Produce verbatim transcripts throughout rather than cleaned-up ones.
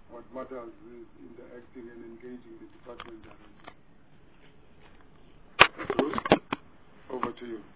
what matters is interacting and engaging the department directly. Bruce, over to you.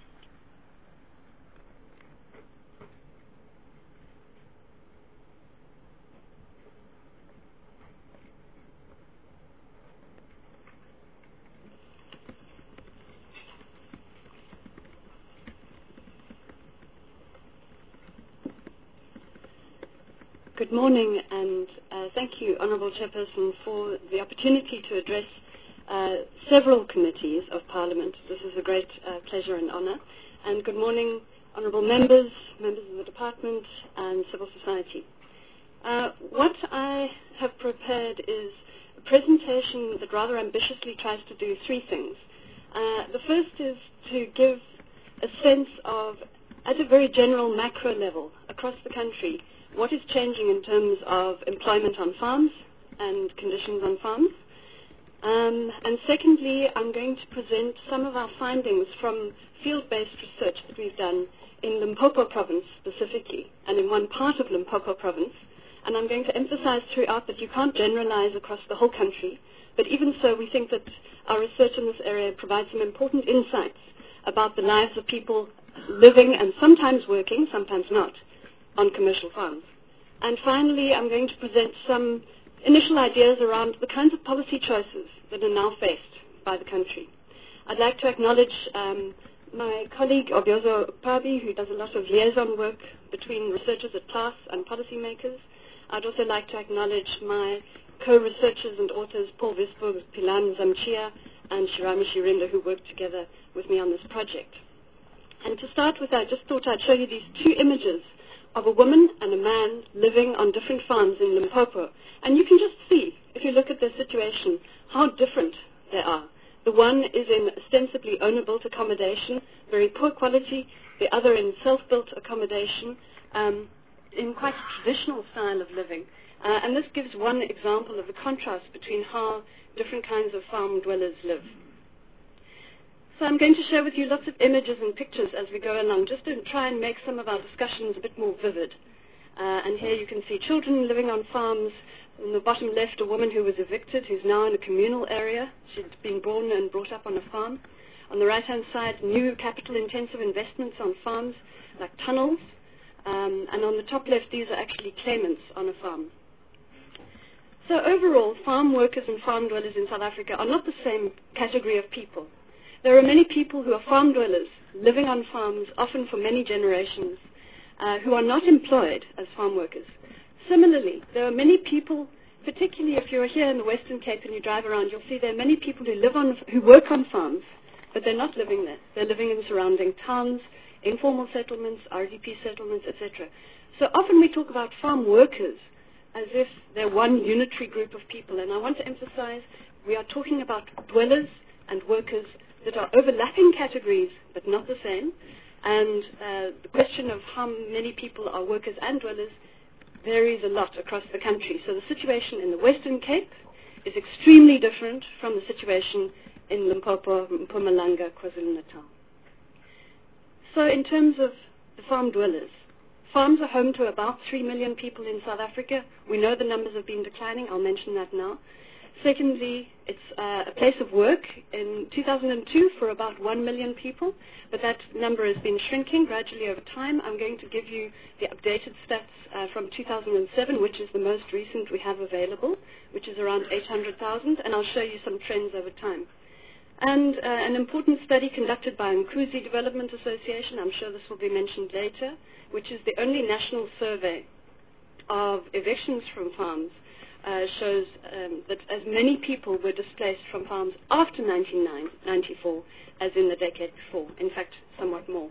Good morning, and uh, thank you, Honourable Chairperson, for the opportunity to address uh, several committees of Parliament. This is a great uh, pleasure and honour. And good morning, Honourable Members, members of the Department, and civil society. Uh, what I have prepared is a presentation that rather ambitiously tries to do three things. Uh, the first is to give a sense of, at a very general macro level, across the country, what is changing in terms of employment on farms and conditions on farms. Um, and secondly, I'm going to present some of our findings from field-based research that we've done in Limpopo province specifically, and in one part of Limpopo province. And I'm going to emphasize throughout that you can't generalize across the whole country, but even so, we think that our research in this area provides some important insights about the lives of people living and sometimes working, sometimes not, on commercial farms. And finally, I'm going to present some initial ideas around the kinds of policy choices that are now faced by the country. I'd like to acknowledge um, my colleague, Obiozo Pabi, who does a lot of liaison work between researchers at C L A S and policymakers. I'd also like to acknowledge my co-researchers and authors, Paul Visburg, Pilan Zamchia, and Shirami Shirinda, who worked together with me on this project. And to start with, I just thought I'd show you these two images of a woman and a man living on different farms in Limpopo. And you can just see, if you look at their situation, how different they are. The one is in ostensibly owner-built accommodation, very poor quality, the other in self-built accommodation, um, in quite a traditional style of living. Uh, and this gives one example of the contrast between how different kinds of farm dwellers live. So I'm going to share with you lots of images and pictures as we go along, just to try and make some of our discussions a bit more vivid. Uh, and here you can see children living on farms. In the bottom left, a woman who was evicted, who's now in a communal area. She'd been born and brought up on a farm. On the right-hand side, new capital-intensive investments on farms, like tunnels. Um, and on the top left, these are actually claimants on a farm. So overall, farm workers and farm dwellers in South Africa are not the same category of people. There are many people who are farm dwellers, living on farms, often for many generations, uh, who are not employed as farm workers. Similarly, there are many people, particularly if you're here in the Western Cape and you drive around, you'll see there are many people who live on, who work on farms, but they're not living there. They're living in surrounding towns, informal settlements, R D P settlements, et cetera. So often we talk about farm workers as if they're one unitary group of people, and I want to emphasize we are talking about dwellers and workers that are overlapping categories but not the same, and uh, the question of how many people are workers and dwellers varies a lot across the country. So the situation in the Western Cape is extremely different from the situation in Limpopo, Mpumalanga, KwaZulu-Natal. So in terms of the farm dwellers, farms are home to about three million people in South Africa. We know the numbers have been declining. I'll mention that now. Secondly, it's uh, a place of work in two thousand two for about one million people, but that number has been shrinking gradually over time. I'm going to give you the updated stats uh, from two thousand seven, which is the most recent we have available, which is around eight hundred thousand, and I'll show you some trends over time. And uh, an important study conducted by Nkuzi Development Association, I'm sure this will be mentioned later, which is the only national survey of evictions from farms, Uh, shows um, that as many people were displaced from farms after nineteen ninety-four as in the decade before, in fact, somewhat more.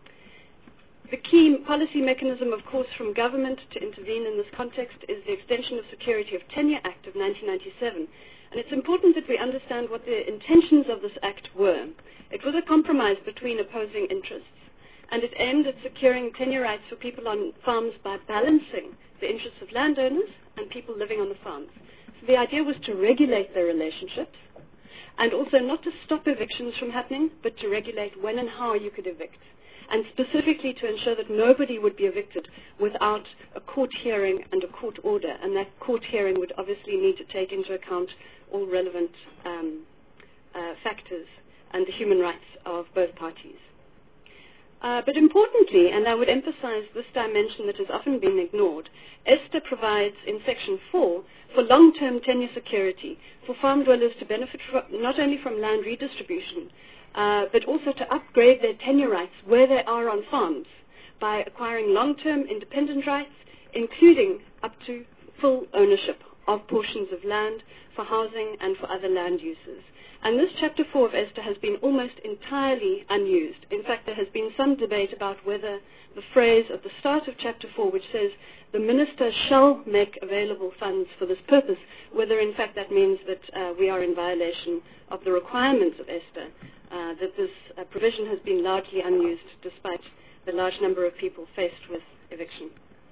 The key policy mechanism, of course, from government to intervene in this context is the Extension of Security of Tenure Act of nineteen ninety-seven. And it's important that we understand what the intentions of this act were. It was a compromise between opposing interests, and it aimed at securing tenure rights for people on farms by balancing the interests of landowners and people living on the farms. So the idea was to regulate their relationships, and also not to stop evictions from happening, but to regulate when and how you could evict. and specifically to ensure that nobody would be evicted without a court hearing and a court order, and that court hearing would obviously need to take into account all relevant um, uh, factors and the human rights of both parties. Uh, but importantly, and I would emphasize this dimension that has often been ignored, ESTA provides in Section four for long-term tenure security for farm dwellers to benefit from, not only from land redistribution, uh, but also to upgrade their tenure rights where they are on farms by acquiring long-term independent rights, including up to full ownership of portions of land for housing and for other land uses. And this Chapter four of ESTA has been almost entirely unused. In fact, there has been some debate about whether the phrase at the start of Chapter four, which says, the Minister shall make available funds for this purpose, whether in fact that means that uh, we are in violation of the requirements of ESTA, uh, that this uh, provision has been largely unused despite the large number of people faced with eviction.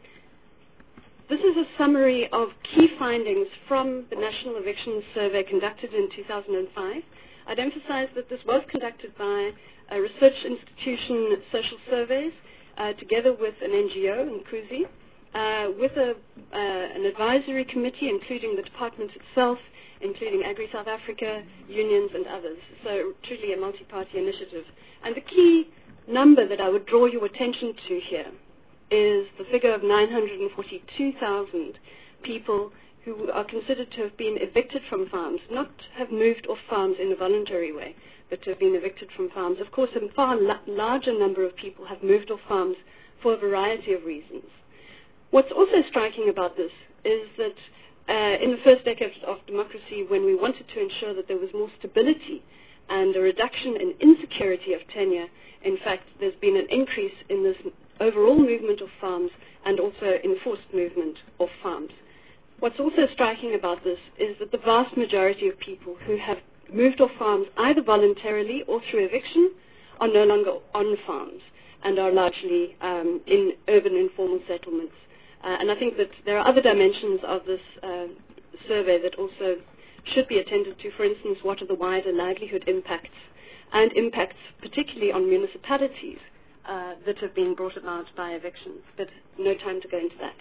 This is a summary of key findings from the National Eviction Survey conducted in two thousand five. I'd emphasize that this was conducted by a research institution, Social Surveys, uh, together with an N G O, Nkuzi, uh, with a, uh, an advisory committee, including the department itself, including Agri South Africa, unions, and others. So truly a multi-party initiative. And the key number that I would draw your attention to here is the figure of nine hundred forty-two thousand people who are considered to have been evicted from farms, not have moved off farms in a voluntary way, but to have been evicted from farms. Of course, a far la larger number of people have moved off farms for a variety of reasons. What's also striking about this is that uh, in the first decade of democracy, when we wanted to ensure that there was more stability and a reduction in insecurity of tenure, in fact, there's been an increase in this overall movement of farms and also enforced movement of farms. What's also striking about this is that the vast majority of people who have moved off farms either voluntarily or through eviction are no longer on farms and are largely um, in urban informal settlements. Uh, and I think that there are other dimensions of this uh, survey that also should be attended to. For instance, what are the wider livelihood impacts and impacts particularly on municipalities Uh, that have been brought about by evictions, but no time to go into that.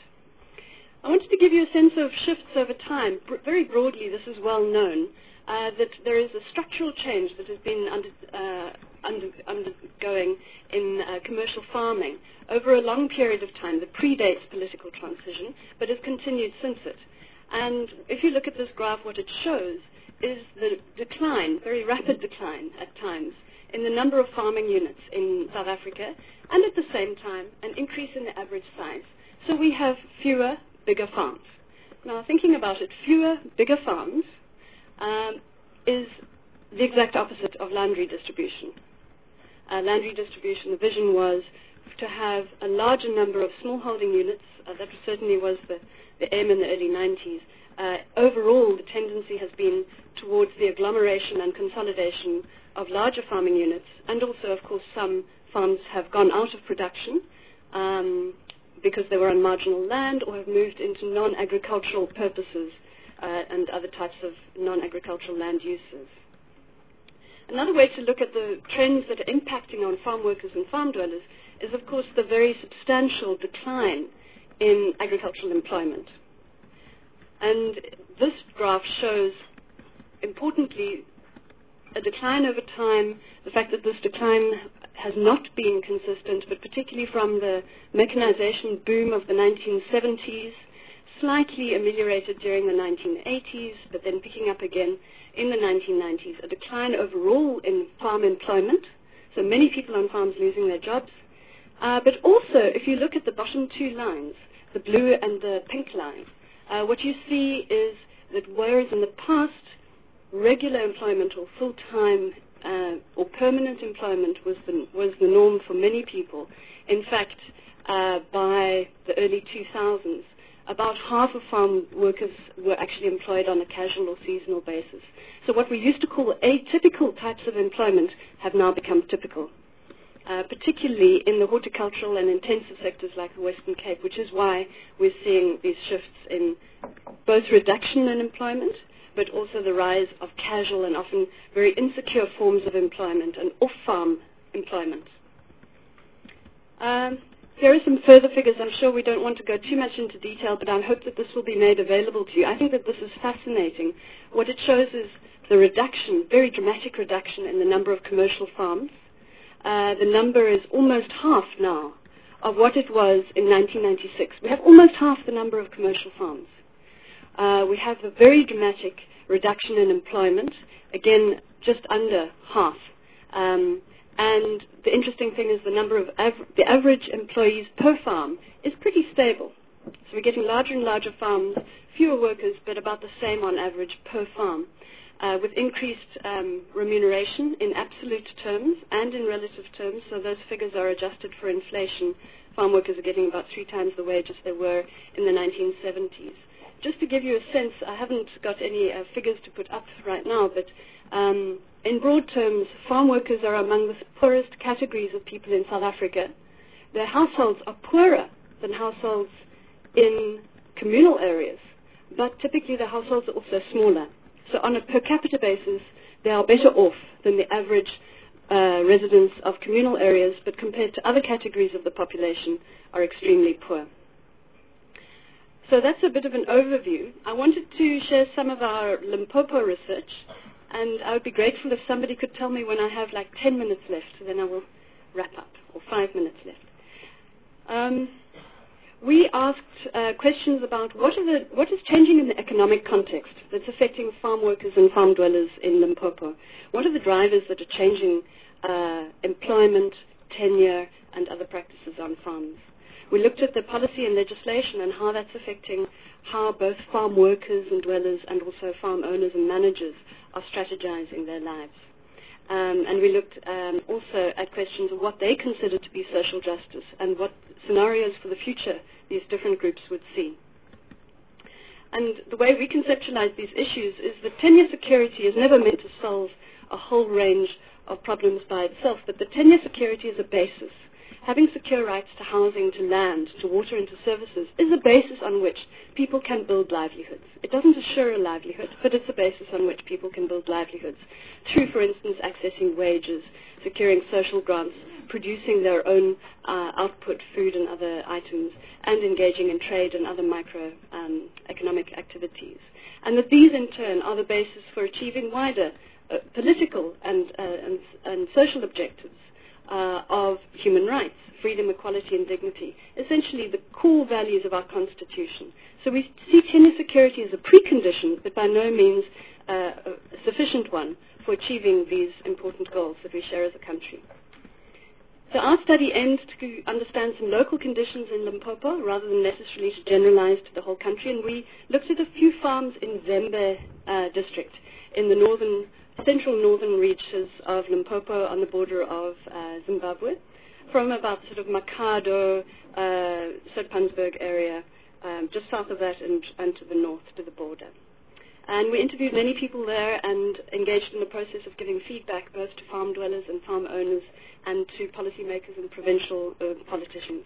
I wanted to give you a sense of shifts over time. Br very broadly, this is well known, uh, that there is a structural change that has been under, uh, under, undergoing in uh, commercial farming over a long period of time that predates political transition, but has continued since it. And if you look at this graph, what it shows is the decline, very rapid decline at times, in the number of farming units in South Africa, and at the same time, an increase in the average size. So we have fewer, bigger farms. Now, thinking about it, fewer, bigger farms um, is the exact opposite of land redistribution. Uh, land redistribution, the vision was to have a larger number of smallholding units. Uh, that certainly was the, the aim in the early nineties. Uh, overall, the tendency has been towards the agglomeration and consolidation of larger farming units, and also, of course, some farms have gone out of production um, because they were on marginal land or have moved into non-agricultural purposes uh, and other types of non-agricultural land uses. Another way to look at the trends that are impacting on farm workers and farm dwellers is, of course, the very substantial decline in agricultural employment. And this graph shows, importantly, a decline over time, the fact that this decline has not been consistent, but particularly from the mechanization boom of the nineteen seventies, slightly ameliorated during the nineteen eighties, but then picking up again in the nineteen nineties, a decline overall in farm employment, so many people on farms losing their jobs. Uh, but also, if you look at the bottom two lines, the blue and the pink line, uh, what you see is that whereas in the past, regular employment or full-time uh, or permanent employment was the, was the norm for many people. In fact, uh, by the early two thousands, about half of farm workers were actually employed on a casual or seasonal basis. So what we used to call atypical types of employment have now become typical, uh, particularly in the horticultural and intensive sectors like the Western Cape, which is why we're seeing these shifts in both reduction in employment, but also the rise of casual and often very insecure forms of employment and off-farm employment. Um, here are some further figures. I'm sure we don't want to go too much into detail, but I hope that this will be made available to you. I think that this is fascinating. What it shows is the reduction, very dramatic reduction in the number of commercial farms. Uh, the number is almost half now of what it was in nineteen ninety-six. We have almost half the number of commercial farms. Uh, we have a very dramatic reduction in employment, again, just under half. Um, and the interesting thing is the number of av the average employees per farm is pretty stable. So we're getting larger and larger farms, fewer workers, but about the same on average per farm, uh, with increased um, remuneration in absolute terms and in relative terms. So those figures are adjusted for inflation. Farm workers are getting about three times the wages they were in the nineteen seventies. Just to give you a sense, I haven't got any uh, figures to put up right now, but um, in broad terms, farm workers are among the poorest categories of people in South Africa. Their households are poorer than households in communal areas, but typically the households are also smaller. So on a per capita basis, they are better off than the average uh, residents of communal areas, but compared to other categories of the population, are extremely poor. So that's a bit of an overview. I wanted to share some of our Limpopo research, and I would be grateful if somebody could tell me when I have like ten minutes left, then I will wrap up, or five minutes left. Um, we asked uh, questions about what, are the, what is changing in the economic context that's affecting farm workers and farm dwellers in Limpopo. What are the drivers that are changing uh, employment, tenure, and other practices on farms? We looked at the policy and legislation and how that's affecting how both farm workers and dwellers and also farm owners and managers are strategizing their lives. Um, and we looked um, also at questions of what they consider to be social justice and what scenarios for the future these different groups would see. And the way we conceptualize these issues is that tenure security is never meant to solve a whole range of problems by itself, but the tenure security is a basis. Having secure rights to housing, to land, to water, and to services is a basis on which people can build livelihoods. It doesn't assure a livelihood, but it's a basis on which people can build livelihoods through, for instance, accessing wages, securing social grants, producing their own uh, output, food and other items, and engaging in trade and other micro-economic um, activities. And that these, in turn, are the basis for achieving wider uh, political and, uh, and, and social objectives Uh, of human rights, freedom, equality, and dignity, essentially the core values of our Constitution. So we see tenure security as a precondition, but by no means uh, a sufficient one for achieving these important goals that we share as a country. So our study aimed to understand some local conditions in Limpopo rather than necessarily to generalize to the whole country, and we looked at a few farms in Zembe uh, district in the northern central northern reaches of Limpopo on the border of uh, Zimbabwe, from about sort of Makado, uh, Soutpansberg area, um, just south of that and, and to the north to the border. And we interviewed many people there and engaged in the process of giving feedback both to farm dwellers and farm owners and to policymakers and provincial uh, politicians.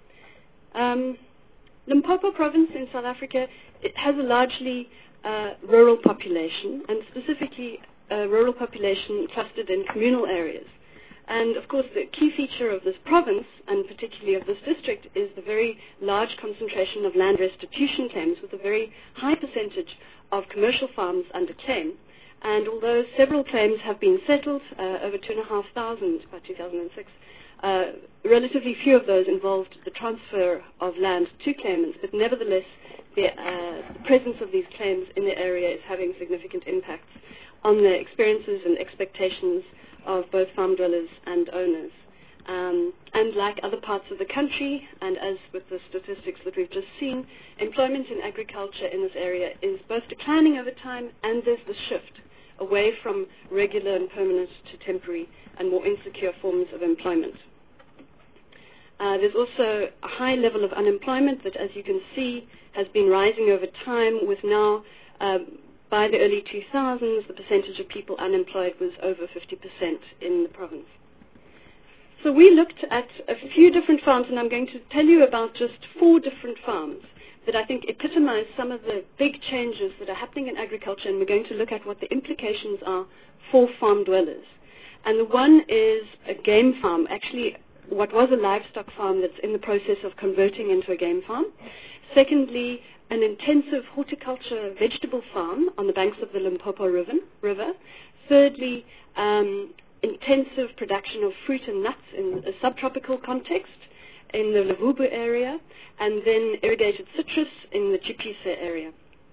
Um, Limpopo province in South Africa, it has a largely uh, rural population, and specifically a rural population clustered in communal areas. And of course the key feature of this province, and particularly of this district, is the very large concentration of land restitution claims with a very high percentage of commercial farms under claim. And although several claims have been settled, uh, over two and a half thousand by two thousand six, uh, relatively few of those involved the transfer of land to claimants, but nevertheless the, uh, the presence of these claims in the area is having significant impacts on the experiences and expectations of both farm dwellers and owners. Um, and like other parts of the country, and as with the statistics that we've just seen, employment in agriculture in this area is both declining over time, and there's the shift away from regular and permanent to temporary and more insecure forms of employment. Uh, there's also a high level of unemployment that, as you can see, has been rising over time, with now um, by the early two thousands, the percentage of people unemployed was over fifty percent in the province. So we looked at a few different farms, and I'm going to tell you about just four different farms that I think epitomize some of the big changes that are happening in agriculture, and we're going to look at what the implications are for farm dwellers. And the one is a game farm, actually what was a livestock farm that's in the process of converting into a game farm. Secondly, an intensive horticulture vegetable farm on the banks of the Limpopo River. river. Thirdly, um, intensive production of fruit and nuts in a subtropical context in the Levubu area, and then irrigated citrus in the Chipisa area.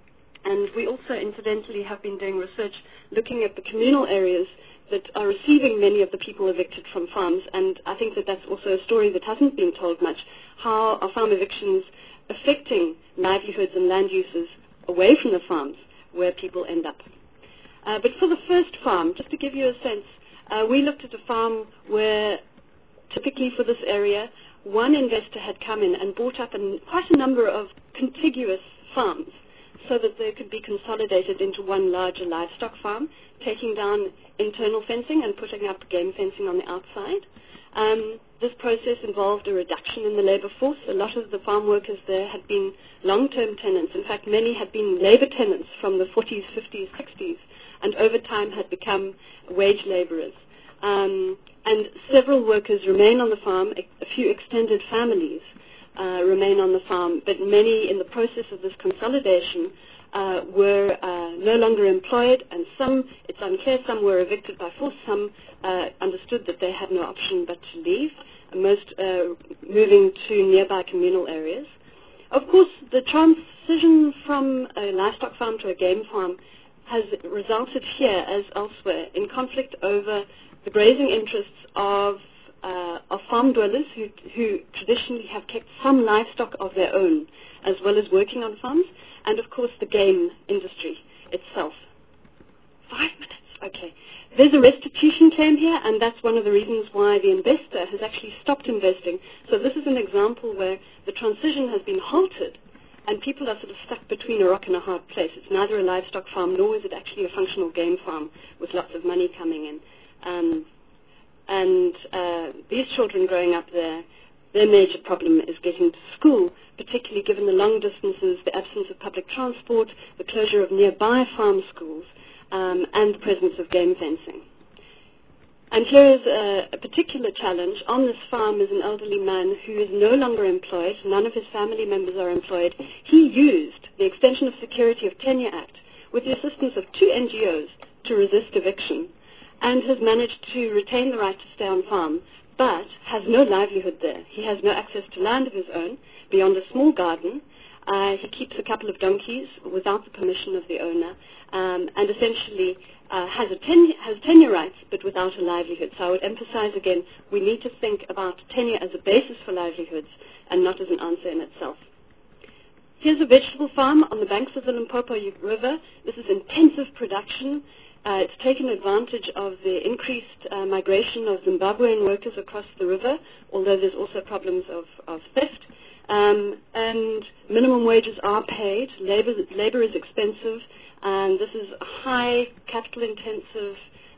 And we also, incidentally, have been doing research looking at the communal areas that are receiving many of the people evicted from farms, and I think that that's also a story that hasn't been told much, how are farm evictions affecting livelihoods and land uses away from the farms where people end up. Uh, but for the first farm, just to give you a sense, uh, we looked at a farm where typically for this area, one investor had come in and bought up an, quite a number of contiguous farms so that they could be consolidated into one larger livestock farm, taking down internal fencing and putting up game fencing on the outside. Um, this process involved a reduction in the labor force. A lot of the farm workers there had been long-term tenants. In fact, many had been labor tenants from the forties, fifties, sixties, and over time had become wage laborers. Um, and several workers remain on the farm. A, a few extended families uh, remain on the farm, but many in the process of this consolidation uh, were uh, no longer employed, and some, it's unclear, some were evicted by force, some uh, understood that they had no option but to leave, most uh, moving to nearby communal areas. Of course, the transition from a livestock farm to a game farm has resulted here, as elsewhere, in conflict over the grazing interests of, uh, of farm dwellers who, who traditionally have kept some livestock of their own, as well as working on farms, and of course the game industry itself. Five minutes, okay. There's a restitution claim here, and that's one of the reasons why the investor has actually stopped investing. So this is an example where the transition has been halted, and people are sort of stuck between a rock and a hard place. It's neither a livestock farm, nor is it actually a functional game farm with lots of money coming in. Um, and uh, these children growing up there, their major problem is getting to school, particularly given the long distances, the absence of public transport, the closure of nearby farm schools, um, and the presence of game fencing. And here is a, a particular challenge. On this farm is an elderly man who is no longer employed. None of his family members are employed. He used the Extension of Security of Tenure Act with the assistance of two N G Os to resist eviction, and has managed to retain the right to stay on farm, but has no livelihood there. He has no access to land of his own beyond a small garden. Uh, he keeps a couple of donkeys without the permission of the owner, um, and essentially uh, has, a ten- has tenure rights but without a livelihood. So I would emphasize again, we need to think about tenure as a basis for livelihoods and not as an answer in itself. Here's a vegetable farm on the banks of the Limpopo River. This is intensive production. Uh, it's taken advantage of the increased uh, migration of Zimbabwean workers across the river, although there's also problems of, of theft. Um, and minimum wages are paid. Labor, labor is expensive, and this is a high capital-intensive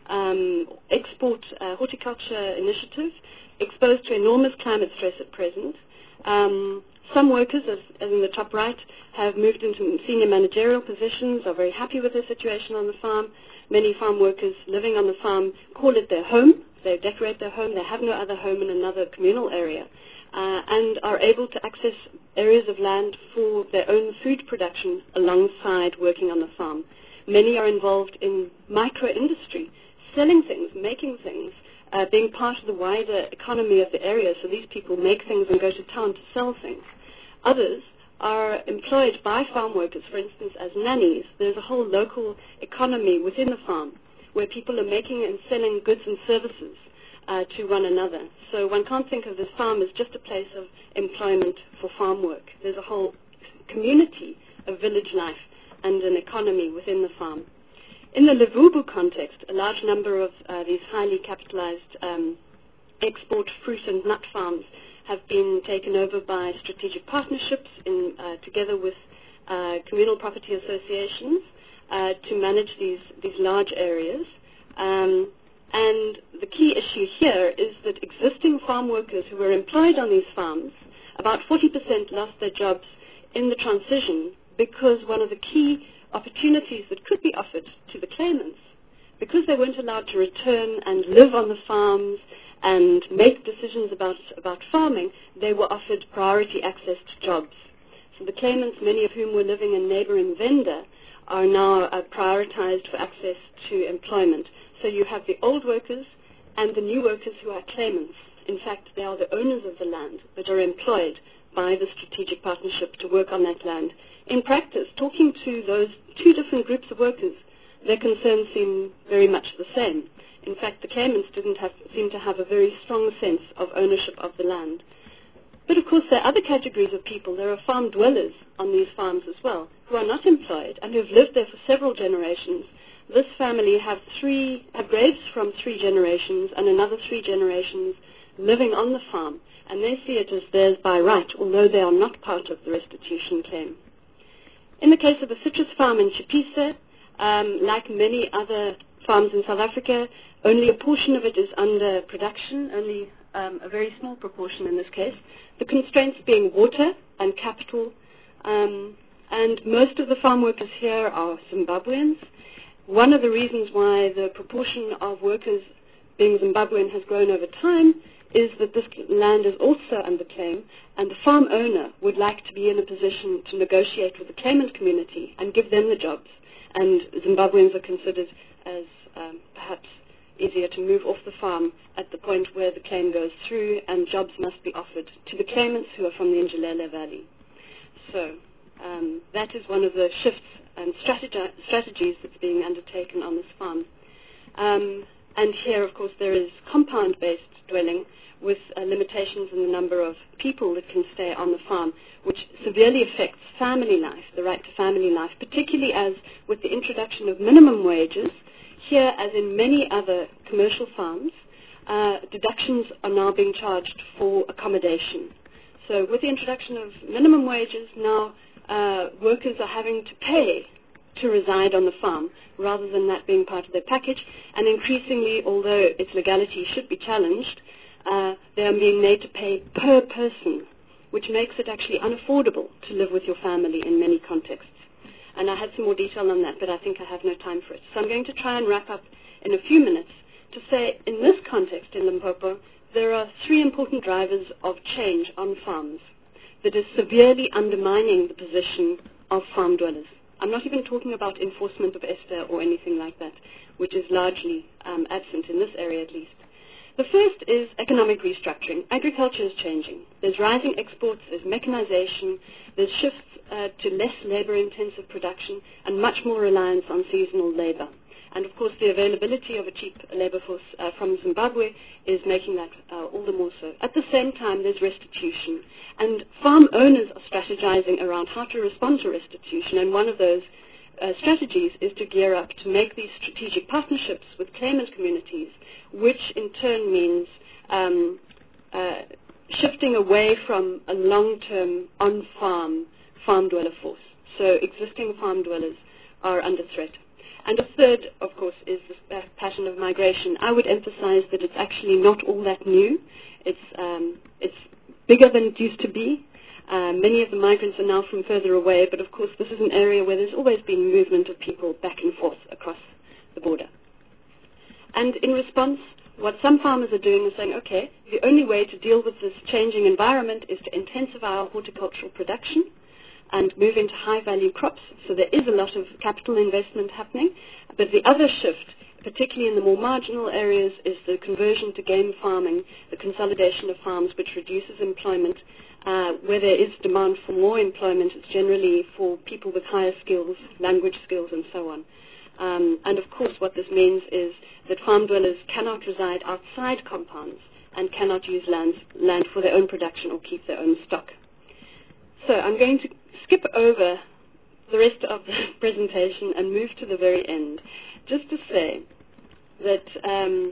um, export uh, horticulture initiative exposed to enormous climate stress at present. Um, some workers, as, as in the top right, have moved into senior managerial positions, are very happy with their situation on the farm. Many farm workers living on the farm call it their home. They decorate their home. They have no other home in another communal area, uh, and are able to access areas of land for their own food production alongside working on the farm. Many are involved in micro-industry, selling things, making things, uh, being part of the wider economy of the area. So these people make things and go to town to sell things. Others are employed by farm workers, for instance, as nannies. There's a whole local economy within the farm where people are making and selling goods and services uh, to one another. So one can't think of this farm as just a place of employment for farm work. There's a whole community of village life and an economy within the farm. In the Levubu context, a large number of uh, these highly capitalized um, export fruit and nut farms have been taken over by strategic partnerships in, uh, together with uh, communal property associations uh, to manage these, these large areas. Um, and the key issue here is that existing farm workers who were employed on these farms, about forty percent lost their jobs in the transition because one of the key opportunities that could be offered to the claimants, because they weren't allowed to return and live on the farms and make decisions about, about farming, they were offered priority access to jobs. So the claimants, many of whom were living in neighboring Venda, are now uh, prioritized for access to employment. So you have the old workers and the new workers who are claimants. In fact, they are the owners of the land but are employed by the strategic partnership to work on that land. In practice, talking to those two different groups of workers, their concerns seem very much the same. In fact, the claimants didn't have, seem to have a very strong sense of ownership of the land. But of course, there are other categories of people. There are farm dwellers on these farms as well, who are not employed and who have lived there for several generations. This family have three have graves from three generations and another three generations living on the farm, and they see it as theirs by right, although they are not part of the restitution claim. In the case of a citrus farm in Chipisa, um, like many other farms in South Africa, only a portion of it is under production, only um, a very small proportion in this case. The constraints being water and capital, um, and most of the farm workers here are Zimbabweans. One of the reasons why the proportion of workers being Zimbabwean has grown over time is that this land is also under claim, and the farm owner would like to be in a position to negotiate with the claimant community and give them the jobs. And Zimbabweans are considered as um, perhaps easier to move off the farm at the point where the claim goes through, and jobs must be offered to the claimants who are from the Njilele Valley. So um, that is one of the shifts and strategi strategies that's being undertaken on this farm. Um, and here, of course, there is compound-based dwelling with uh, limitations in the number of people that can stay on the farm, which severely affects family life, the right to family life, particularly as with the introduction of minimum wages, here, as in many other commercial farms, uh, deductions are now being charged for accommodation. So with the introduction of minimum wages, now uh, workers are having to pay to reside on the farm rather than that being part of their package. And increasingly, although its legality should be challenged, uh, they are being made to pay per person, which makes it actually unaffordable to live with your family in many contexts. And I had some more detail on that, but I think I have no time for it. So I'm going to try and wrap up in a few minutes to say, in this context in Limpopo, there are three important drivers of change on farms that is severely undermining the position of farm dwellers. I'm not even talking about enforcement of ESTA or anything like that, which is largely um, absent in this area at least. The first is economic restructuring. Agriculture is changing. There's rising exports, there's mechanization, there's shifts uh, to less labor-intensive production and much more reliance on seasonal labor. And of course, the availability of a cheap labor force uh, from Zimbabwe is making that uh, all the more so. At the same time, there's restitution. And farm owners are strategizing around how to respond to restitution. And one of those uh, strategies is to gear up to make these strategic partnerships with claimant communities, which in turn means um, uh, shifting away from a long-term on-farm farm dweller force. So existing farm dwellers are under threat. And a third, of course, is the pattern of migration. I would emphasize that it's actually not all that new. It's, um, it's bigger than it used to be. Uh, many of the migrants are now from further away, but of course this is an area where there's always been movement of people back and forth across the border. And in response, what some farmers are doing is saying, okay, the only way to deal with this changing environment is to intensify our horticultural production and move into high-value crops. So there is a lot of capital investment happening. But the other shift, particularly in the more marginal areas, is the conversion to game farming, the consolidation of farms, which reduces employment. Uh, where there is demand for more employment, it's generally for people with higher skills, language skills, and so on. Um, and of course, what this means is that farm dwellers cannot reside outside compounds and cannot use lands, land for their own production or keep their own stock. So I'm going to skip over the rest of the presentation and move to the very end, just to say that um,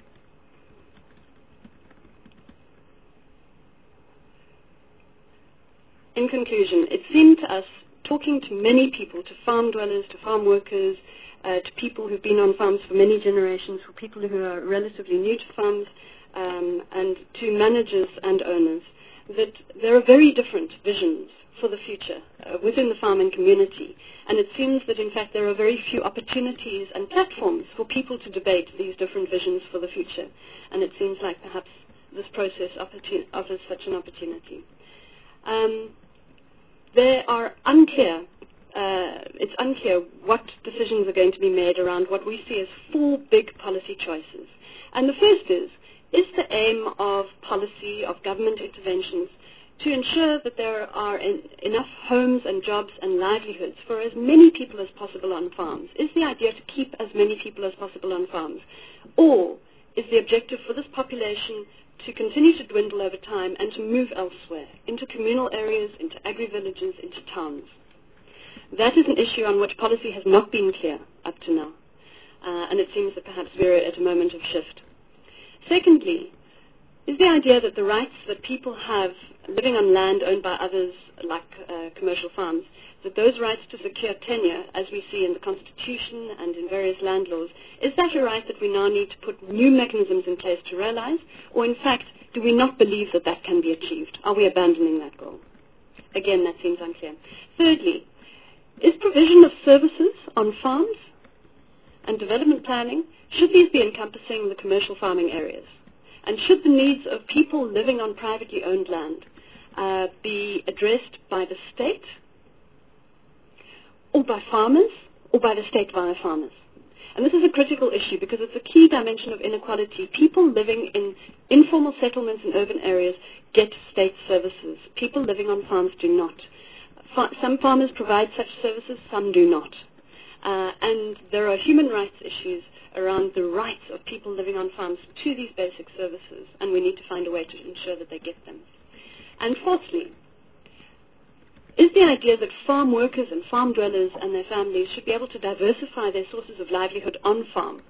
in conclusion, it seemed to us, talking to many people, to farm dwellers, to farm workers, uh, to people who've been on farms for many generations, for people who are relatively new to farms, um, and to managers and owners, that there are very different visions for the future uh, within the farming community. And it seems that, in fact, there are very few opportunities and platforms for people to debate these different visions for the future. And it seems like perhaps this process offers such an opportunity. Um, there are unclear, uh, it's unclear what decisions are going to be made around what we see as four big policy choices. And the first is, is the aim of policy, of government interventions, to ensure that there are en enough homes and jobs and livelihoods for as many people as possible on farms? Is the idea to keep as many people as possible on farms? Or is the objective for this population to continue to dwindle over time and to move elsewhere, into communal areas, into agri-villages, into towns? That is an issue on which policy has not been clear up to now, uh, and it seems that perhaps we're at a moment of shift. Secondly, is the idea that the rights that people have living on land owned by others, like uh, commercial farms, that those rights to secure tenure, as we see in the Constitution and in various land laws, is that a right that we now need to put new mechanisms in place to realize? Or in fact, do we not believe that that can be achieved? Are we abandoning that goal? Again, that seems unclear. Thirdly, is provision of services on farms and development planning, should these be encompassing the commercial farming areas? And should the needs of people living on privately owned land uh, be addressed by the state, or by farmers, or by the state via farmers? And this is a critical issue because it's a key dimension of inequality. People living in informal settlements in urban areas get state services. People living on farms do not. Fa- some farmers provide such services, some do not. Uh, and there are human rights issues around the rights of people living on farms to these basic services, and we need to find a way to ensure that they get them. And fourthly, is the idea that farm workers and farm dwellers and their families should be able to diversify their sources of livelihood on farm?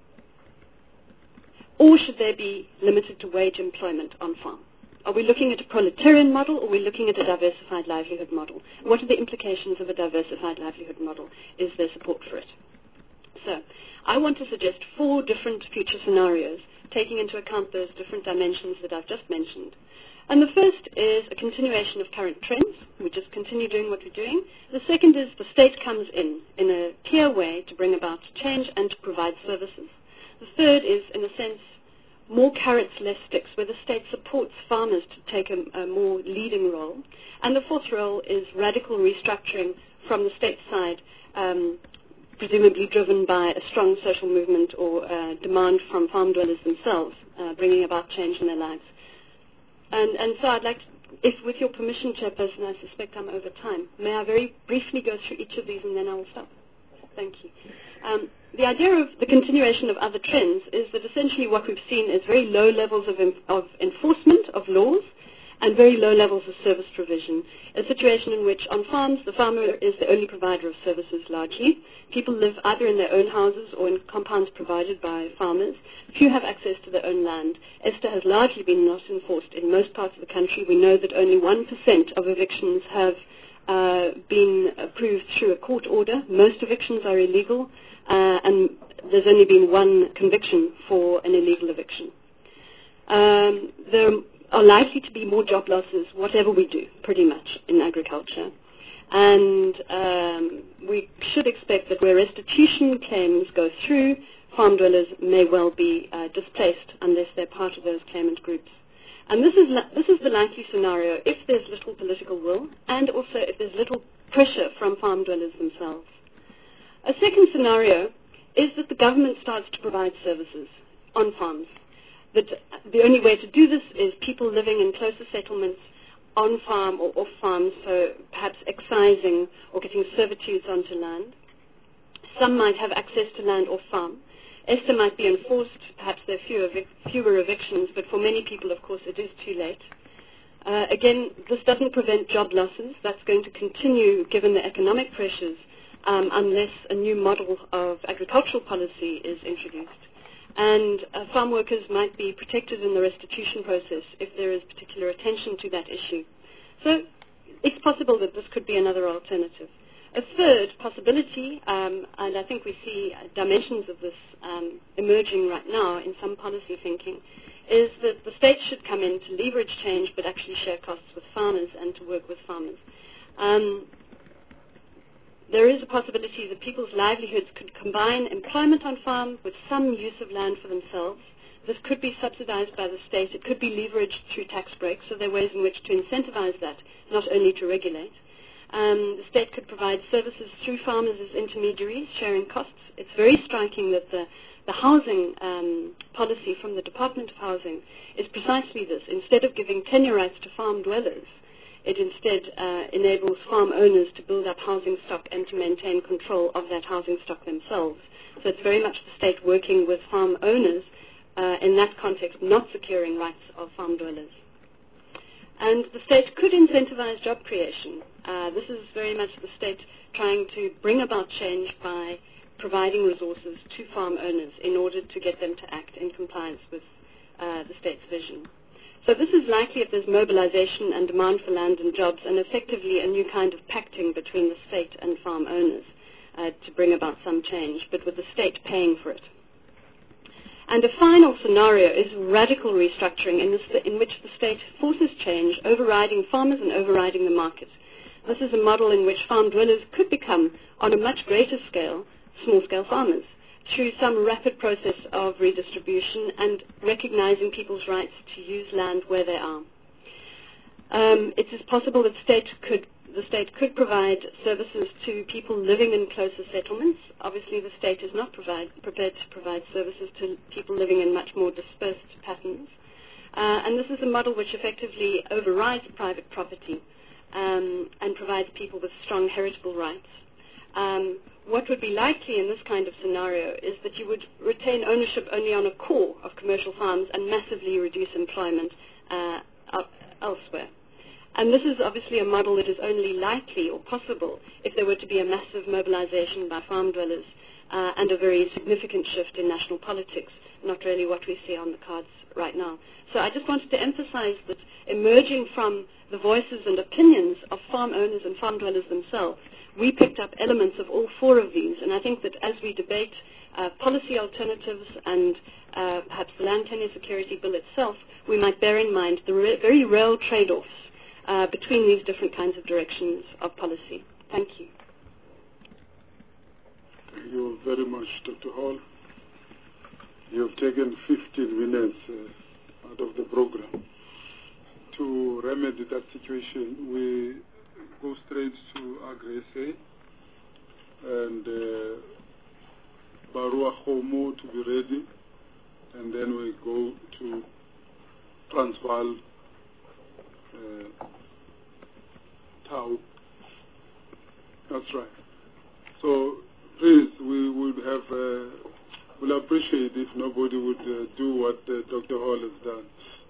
Or should they be limited to wage employment on farm? Are we looking at a proletarian model, or are we looking at a diversified livelihood model? What are the implications of a diversified livelihood model? Is there support for it? So, I want to suggest four different future scenarios, taking into account those different dimensions that I've just mentioned. And the first is a continuation of current trends. We just continue doing what we're doing. The second is the state comes in in a clear way to bring about change and to provide services. The third is, in a sense, more carrots, less sticks, where the state supports farmers to take a, a more leading role. And the fourth role is radical restructuring from the state side, um, presumably driven by a strong social movement or uh, demand from farm dwellers themselves, uh, bringing about change in their lives. And, and so I'd like to, if with your permission, Chairperson, I suspect I'm over time, may I very briefly go through each of these and then I will stop. Thank you. Um, the idea of the continuation of other trends is that essentially what we've seen is very low levels of, em of enforcement of laws and very low levels of service provision, a situation in which on farms the farmer is the only provider of services largely. People live either in their own houses or in compounds provided by farmers. Few have access to their own land. ESTA has largely been not enforced in most parts of the country. We know that only one percent of evictions have uh, been approved through a court order. Most evictions are illegal, uh, and there's only been one conviction for an illegal eviction. Um, there are likely to be more job losses, whatever we do, pretty much, in agriculture. And um, we should expect that where restitution claims go through, farm dwellers may well be uh, displaced unless they're part of those claimant groups. And this is, this is the likely scenario if there's little political will and also if there's little pressure from farm dwellers themselves. A second scenario is that the government starts to provide services on farms. That the only way to do this is people living in closer settlements on farm or off farm, so perhaps excising or getting servitudes onto land. Some might have access to land off farm. ESTA might be enforced, perhaps there are fewer, evic fewer evictions, but for many people, of course, it is too late. Uh, again, this doesn't prevent job losses. That's going to continue given the economic pressures um, unless a new model of agricultural policy is introduced. And uh, farm workers might be protected in the restitution process if there is particular attention to that issue. So it's possible that this could be another alternative. A third possibility, um, and I think we see dimensions of this um, emerging right now in some policy thinking, is that the state should come in to leverage change but actually share costs with farmers and to work with farmers. Um, there is a possibility that people's livelihoods could combine employment on farm with some use of land for themselves. This could be subsidized by the state. It could be leveraged through tax breaks, so there are ways in which to incentivize that, not only to regulate. Um, the state could provide services through farmers as intermediaries, sharing costs. It's very striking that the, the housing um, policy from the Department of Housing is precisely this. Instead of giving tenure rights to farm dwellers, it instead uh, enables farm owners to build up housing stock and to maintain control of that housing stock themselves. So it's very much the state working with farm owners, uh, in that context, not securing rights of farm dwellers. And the state could incentivize job creation. Uh, this is very much the state trying to bring about change by providing resources to farm owners in order to get them to act in compliance with uh, the state's vision. So this is likely if there's mobilization and demand for land and jobs, and effectively a new kind of pacting between the state and farm owners uh, to bring about some change, but with the state paying for it. And a final scenario is radical restructuring in, the in which the state forces change, overriding farmers and overriding the market. This is a model in which farm dwellers could become, on a much greater scale, small-scale farmers, through some rapid process of redistribution and recognizing people's rights to use land where they are. Um, it is possible that state could, the state could provide services to people living in closer settlements. Obviously, the state is not provide, prepared to provide services to people living in much more dispersed patterns. Uh, and this is a model which effectively overrides private property um, and provides people with strong heritable rights. Um, what would be likely in this kind of scenario is that you would retain ownership only on a core of commercial farms and massively reduce employment uh, elsewhere. And this is obviously a model that is only likely or possible if there were to be a massive mobilization by farm dwellers uh, and a very significant shift in national politics, not really what we see on the cards right now. So I just wanted to emphasize that emerging from the voices and opinions of farm owners and farm dwellers themselves, we picked up elements of all four of these, and I think that as we debate uh, policy alternatives and uh, perhaps the Land Tenure Security Bill itself, we might bear in mind the re very real trade-offs uh, between these different kinds of directions of policy. Thank you. Thank you very much, Doctor Hall. You have taken fifteen minutes uh, out of the program. To remedy that situation, we go straight to Agri-S A and uh, Barua Homo to be ready, and then we go to Transvaal uh, Tau. That's right. So please, we would have, uh, we'll appreciate if nobody would uh, do what uh, Doctor Hall has done.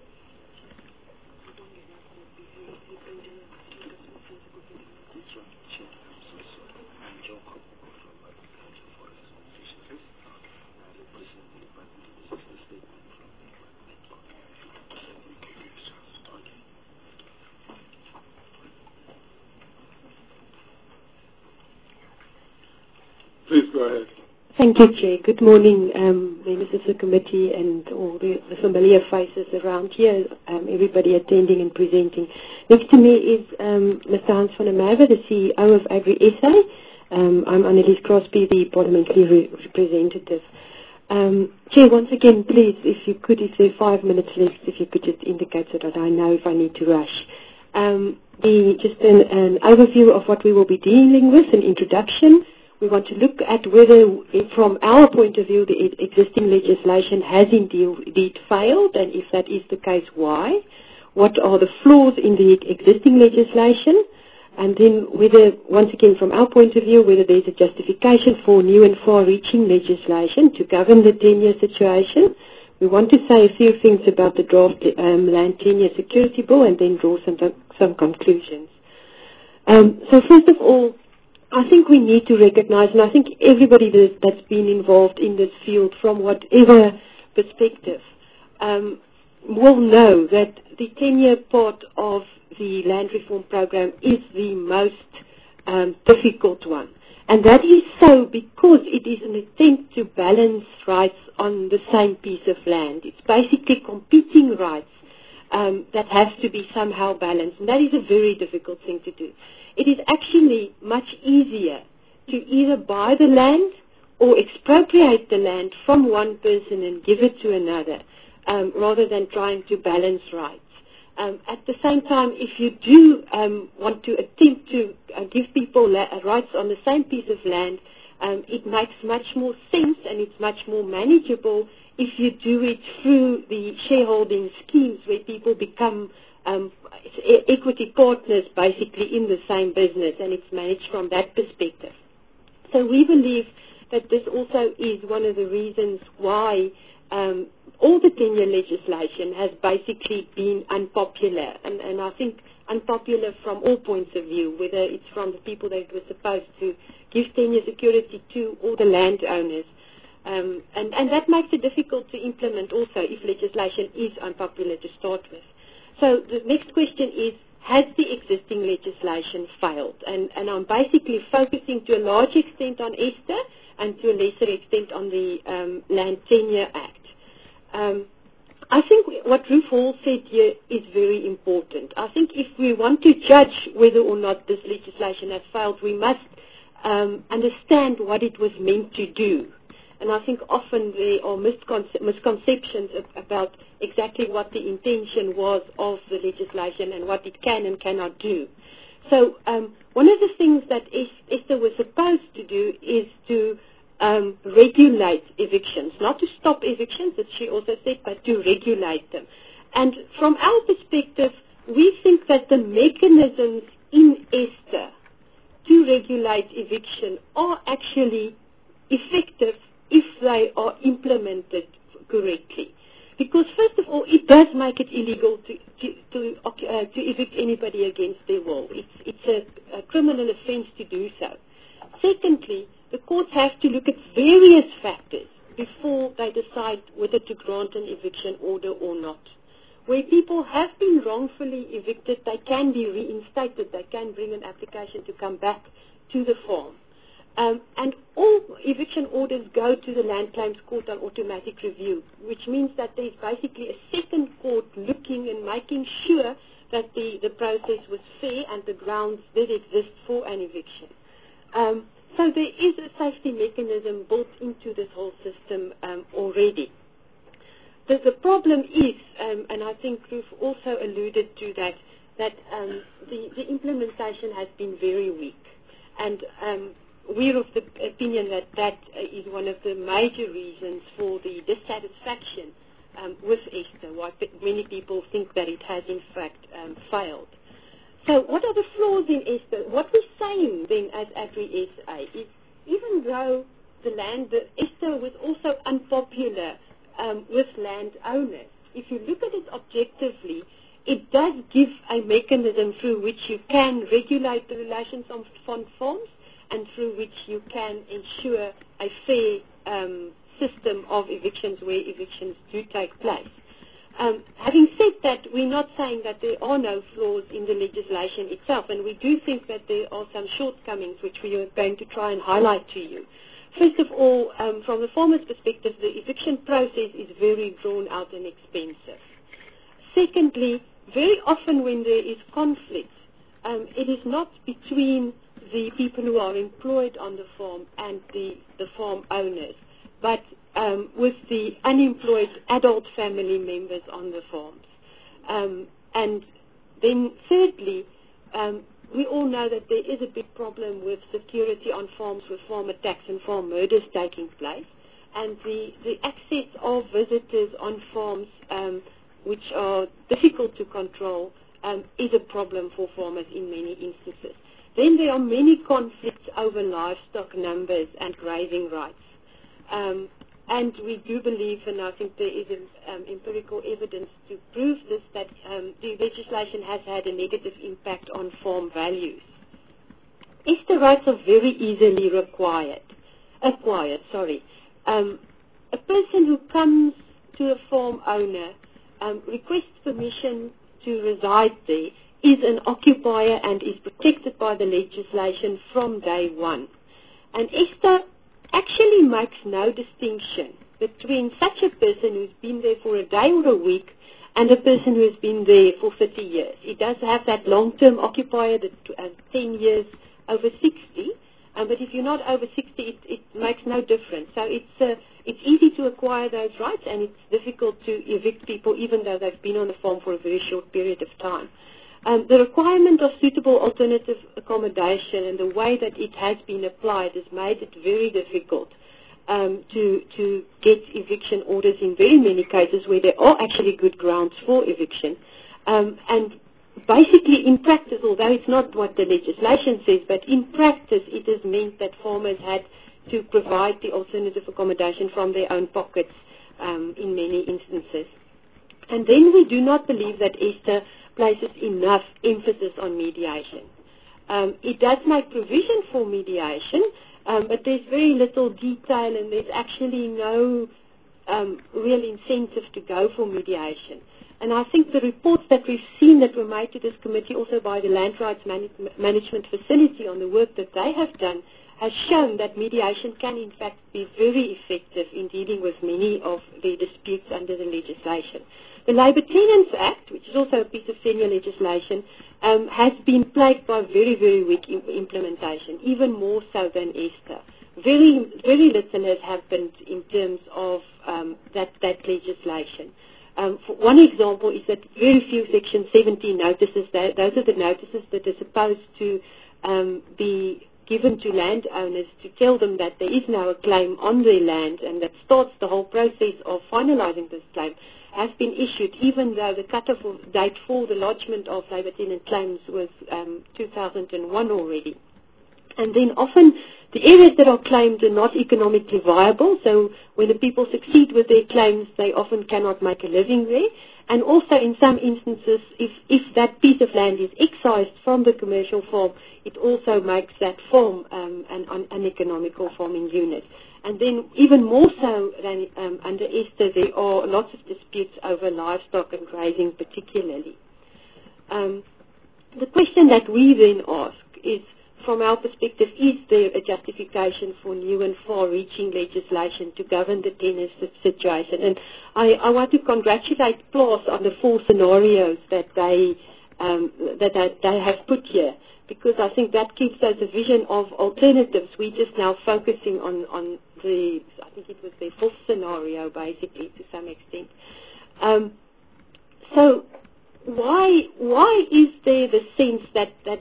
Please go ahead. Thank you, Chair. Good morning, um, members of the committee and all the, the familiar faces around here, um, everybody attending and presenting. Next to me is um, Mister Hans van der Merwe, the C E O of Agri-S A. Um, I'm Annelies Crosby, the parliamentary re representative. Um, Chair, once again, please, if you could, if there are five minutes left, if you could just indicate so that I know if I need to rush. Um, the, just an, an overview of what we will be dealing with, an introduction. We want to look at whether, from our point of view, the existing legislation has indeed failed, and if that is the case, why? What are the flaws in the existing legislation? And then whether, once again, from our point of view, whether there's a justification for new and far-reaching legislation to govern the tenure situation. We want to say a few things about the draft um, Land Tenure Security Bill and then draw some, some conclusions. Um, so first of all, I think we need to recognize, and I think everybody that, that's been involved in this field from whatever perspective um, will know that the tenure part of the land reform program is the most um, difficult one. And that is so because it is an attempt to balance rights on the same piece of land. It's basically competing rights um, that has to be somehow balanced. And that is a very difficult thing to do. It is actually much easier to either buy the land or expropriate the land from one person and give it to another, um, rather than trying to balance rights. Um, at the same time, if you do um, want to attempt to uh, give people la- rights on the same piece of land, um, it makes much more sense and it's much more manageable if you do it through the shareholding schemes where people become um, e- equity partners basically in the same business, and it's managed from that perspective. So we believe that this also is one of the reasons why um, all the tenure legislation has basically been unpopular, and, and I think unpopular from all points of view, whether it's from the people that were supposed to give tenure security to or the landowners. Um, and, and that makes it difficult to implement also if legislation is unpopular to start with. So the next question is, has the existing legislation failed? And, and I'm basically focusing to a large extent on ESTER and to a lesser extent on the um, Land Tenure Act. Um, I think what Ruth Hall said here is very important. I think if we want to judge whether or not this legislation has failed, we must um, understand what it was meant to do. And I think often there are misconce- misconceptions ab- about exactly what the intention was of the legislation and what it can and cannot do. So um, one of the things that ESTER was supposed to do is to um, regulate evictions, not to stop evictions, as she also said, but to regulate them. And from our perspective, we think that the mechanisms in ESTER to regulate eviction are actually effective if they are implemented correctly. Because first of all, it does make it illegal to to to, uh, to evict anybody against their will. It's it's a, a criminal offence to do so. Secondly, the courts have to look at various factors before they decide whether to grant an eviction order or not. Where people have been wrongfully evicted, they can be reinstated. They can bring an application to come back to the farm. Um, and all eviction orders go to the Land Claims Court on automatic review, which means that there's basically a second court looking and making sure that the, the process was fair and the grounds did exist for an eviction. Um, so there is a safety mechanism built into this whole system um, already. The, the problem is, um, and I think Ruth also alluded to that, that um, the, the implementation has been very weak. And um, we're of the opinion that that is one of the major reasons for the dissatisfaction um, with ESTER, why many people think that it has in fact um, failed. So what are the flaws in ESTER? What we're saying then as Agri-S A is, even though the land, the ESTER was also unpopular um, with landowners, if you look at it objectively, it does give a mechanism through which you can regulate the relations on fund farms and through which you can ensure a fair um, system of evictions where evictions do take place. Um, having said that, we're not saying that there are no flaws in the legislation itself, and we do think that there are some shortcomings which we are going to try and highlight to you. First of all, um, from the farmer's perspective, the eviction process is very drawn out and expensive. Secondly, very often when there is conflict, um, it is not between the people who are employed on the farm and the, the farm owners, but um, with the unemployed adult family members on the farms. Um, and then thirdly, um, we all know that there is a big problem with security on farms with farm attacks and farm murders taking place. And the, the access of visitors on farms, um, which are difficult to control, um, is a problem for farmers in many instances. Then there are many conflicts over livestock numbers and grazing rights. Um, and we do believe, and I think there is um, empirical evidence to prove this, that um, the legislation has had a negative impact on farm values. ESTER rights are very easily required, acquired. Sorry. Um, a person who comes to a farm owner, um, requests permission to reside there, is an occupier and is protected by the legislation from day one. And ESTER actually makes no distinction between such a person who's been there for a day or a week and a person who has been there for thirty years. It does have that long-term occupier, the uh, ten years over sixty, um, but if you're not over sixty, it, it makes no difference. So it's uh, it's easy to acquire those rights, and it's difficult to evict people even though they've been on the farm for a very short period of time. Um, the requirement of suitable alternative accommodation and the way that it has been applied has made it very difficult um, to, to get eviction orders in very many cases where there are actually good grounds for eviction. Um, and basically in practice, although it's not what the legislation says, but in practice it has meant that farmers had to provide the alternative accommodation from their own pockets um, in many instances. And then we do not believe that Esther places enough emphasis on mediation. Um, it does make provision for mediation, um, but there's very little detail and there's actually no um, real incentive to go for mediation. And I think the reports that we've seen that were made to this committee also by the Land Rights Mani- Management Facility on the work that they have done has shown that mediation can in fact be very effective in dealing with many of the disputes under the legislation. The Labour Tenants Act, which is also a piece of senior legislation, um, has been plagued by very, very weak im- implementation, even more so than Esther. Very, very little has happened in terms of um, that, that legislation. Um, for one example is that very few Section seventeen notices, that, those are the notices that are supposed to um, be given to landowners to tell them that there is now a claim on their land and that starts the whole process of finalising this claim, has been issued even though the cut-off date for the lodgement of labour tenant claims was um, two thousand one already. And then often the areas that are claimed are not economically viable, so when the people succeed with their claims, they often cannot make a living there. And also in some instances, if, if that piece of land is excised from the commercial farm, it also makes that farm um, an, an uneconomical farming unit. And then even more so than um, under Esther, there are lots of disputes over livestock and grazing particularly. Um, the question that we then ask is, from our perspective, is there a justification for new and far-reaching legislation to govern the tenant situation? And I, I want to congratulate P L A S on the four scenarios that they, um, that they have put here, because I think that gives us a vision of alternatives. We're just now focusing on, on the, I think it was the fourth scenario, basically, to some extent. Um, so why why is there the sense that, that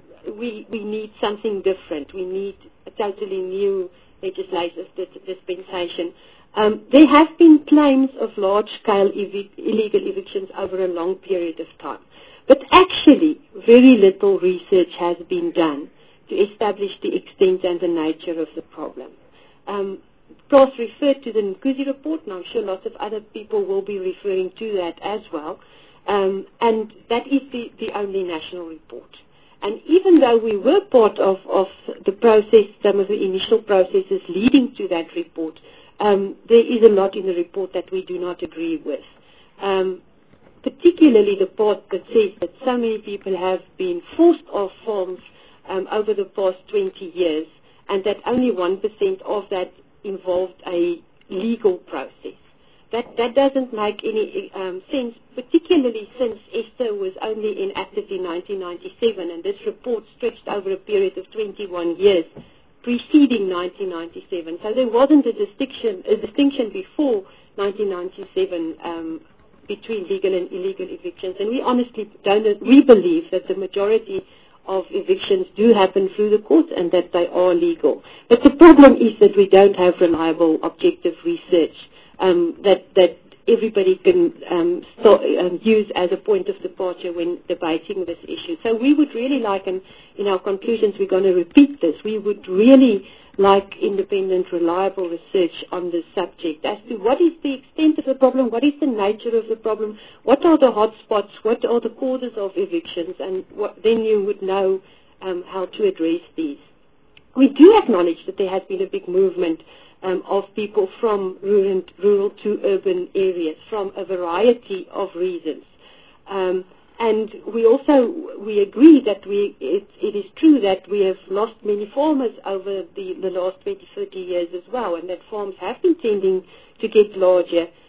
we, we need something different? We need a totally new legislative dispensation. Um, there have been claims of large-scale evic- illegal evictions over a long period of time. But actually, very little research has been done to establish the extent and the nature of the problem. Um, Klaas referred to the Nkuzi report, and I'm sure lots of other people will be referring to that as well. Um, and that is the, the only national report. And even though we were part of, of the process, some of the initial processes leading to that report, um, there is a lot in the report that we do not agree with. Um, particularly the part that says that so many people have been forced off farms um, over the past twenty years, and that only one percent of that involved a legal process. That, that doesn't make any um, sense, particularly since Esther was only enacted in nineteen ninety-seven, and this report stretched over a period of twenty-one years preceding nineteen ninety-seven. So there wasn't a distinction, a distinction before nineteen ninety-seven um, between legal and illegal evictions. And we honestly don't, we believe that the majority of evictions do happen through the courts and that they are legal. But the problem is that we don't have reliable, objective research Um, that that everybody can um, start, um, use as a point of departure when debating this issue. So we would really like, and in our conclusions we're going to repeat this, we would really like independent, reliable research on this subject as to what is the extent of the problem, what is the nature of the problem, what are the hot spots, what are the causes of evictions, and what, then you would know um, how to address these. We do acknowledge that there has been a big movement Um, of people from rural, rural to urban areas, from a variety of reasons. Um, and we also, we agree that we, it, it is true that we have lost many farmers over the, the last twenty, thirty years as well, and that farms have been tending to get larger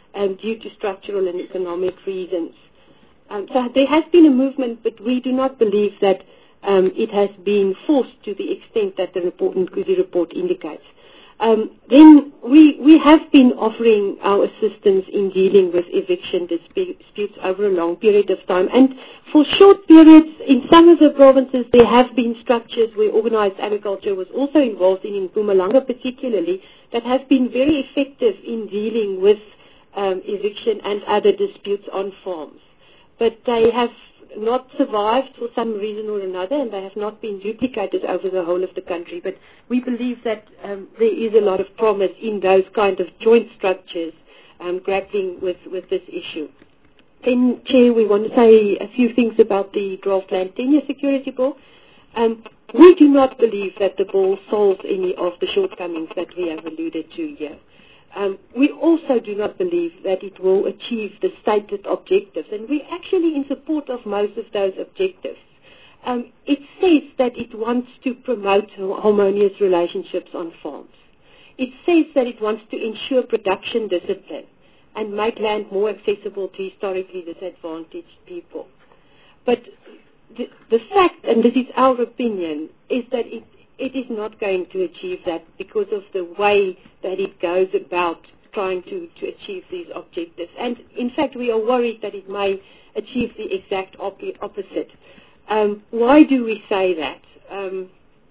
um, due to structural and economic reasons. Um, so there has been a movement, but we do not believe that um, it has been forced to the extent that the report, Nkuzi report indicates. Um, then we, we have been offering our assistance in dealing with eviction disputes over a long period of time. And for short periods, in some of the provinces, there have been structures where organized agriculture was also involved in, in Mpumalanga particularly, that have been very effective in dealing with um, eviction and other disputes on farms. But they have not survived for some reason or another, and they have not been duplicated over the whole of the country. But we believe that um, there is a lot of promise in those kind of joint structures um, grappling with, with this issue. Then, Chair, we want to say a few things about the draft land tenure security bill. Um, we do not believe that the bill solves any of the shortcomings that we have alluded to here. Um, we also do not believe that it will achieve the stated objectives, and we're actually in support of most of those objectives. Um, it says that it wants to promote harmonious relationships on farms. It says that it wants to ensure production discipline and make land more accessible to historically disadvantaged people. But the, the fact, and this is our opinion, is that it It is not going to achieve that because of the way that it goes about trying to, to achieve these objectives. And in fact, we are worried that it may achieve the exact op opposite. Um, why do we say that? Um,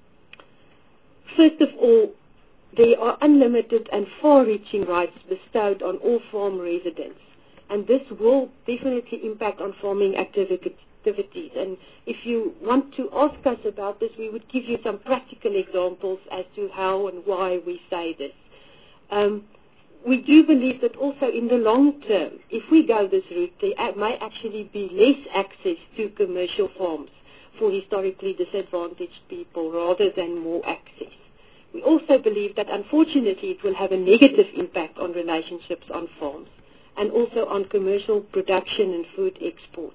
first of all, there are unlimited and far-reaching rights bestowed on all farm residents. And this will definitely impact on farming activities. Activities. And if you want to ask us about this, we would give you some practical examples as to how and why we say this. Um, we do believe that also in the long term, if we go this route, there may actually be less access to commercial farms for historically disadvantaged people rather than more access. We also believe that unfortunately it will have a negative impact on relationships on farms and also on commercial production and food exports.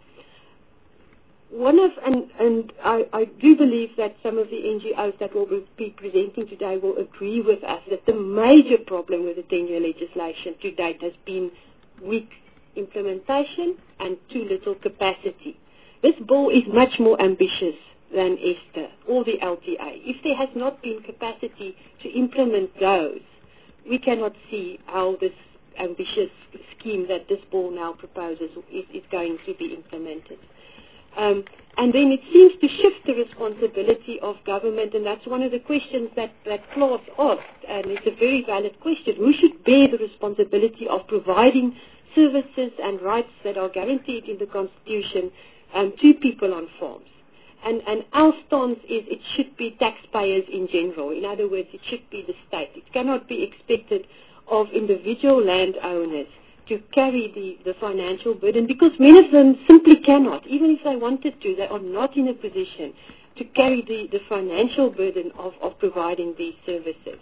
One of, and, and I, I do believe that some of the N G Os that will be presenting today will agree with us that the major problem with the tenure legislation to date has been weak implementation and too little capacity. This bill is much more ambitious than Esther or the L T A. If there has not been capacity to implement those, we cannot see how this ambitious scheme that this bill now proposes is, is going to be implemented. Um, and then it seems to shift the responsibility of government, and that's one of the questions that, that Klaus asked, and it's a very valid question. Who should bear the responsibility of providing services and rights that are guaranteed in the Constitution um, to people on farms? And, and our stance is it should be taxpayers in general. In other words, it should be the state. It cannot be expected of individual landowners to carry the, the financial burden, because many of them simply cannot. Even if they wanted to, they are not in a position to carry the, the financial burden of, of providing these services.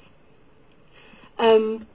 Um,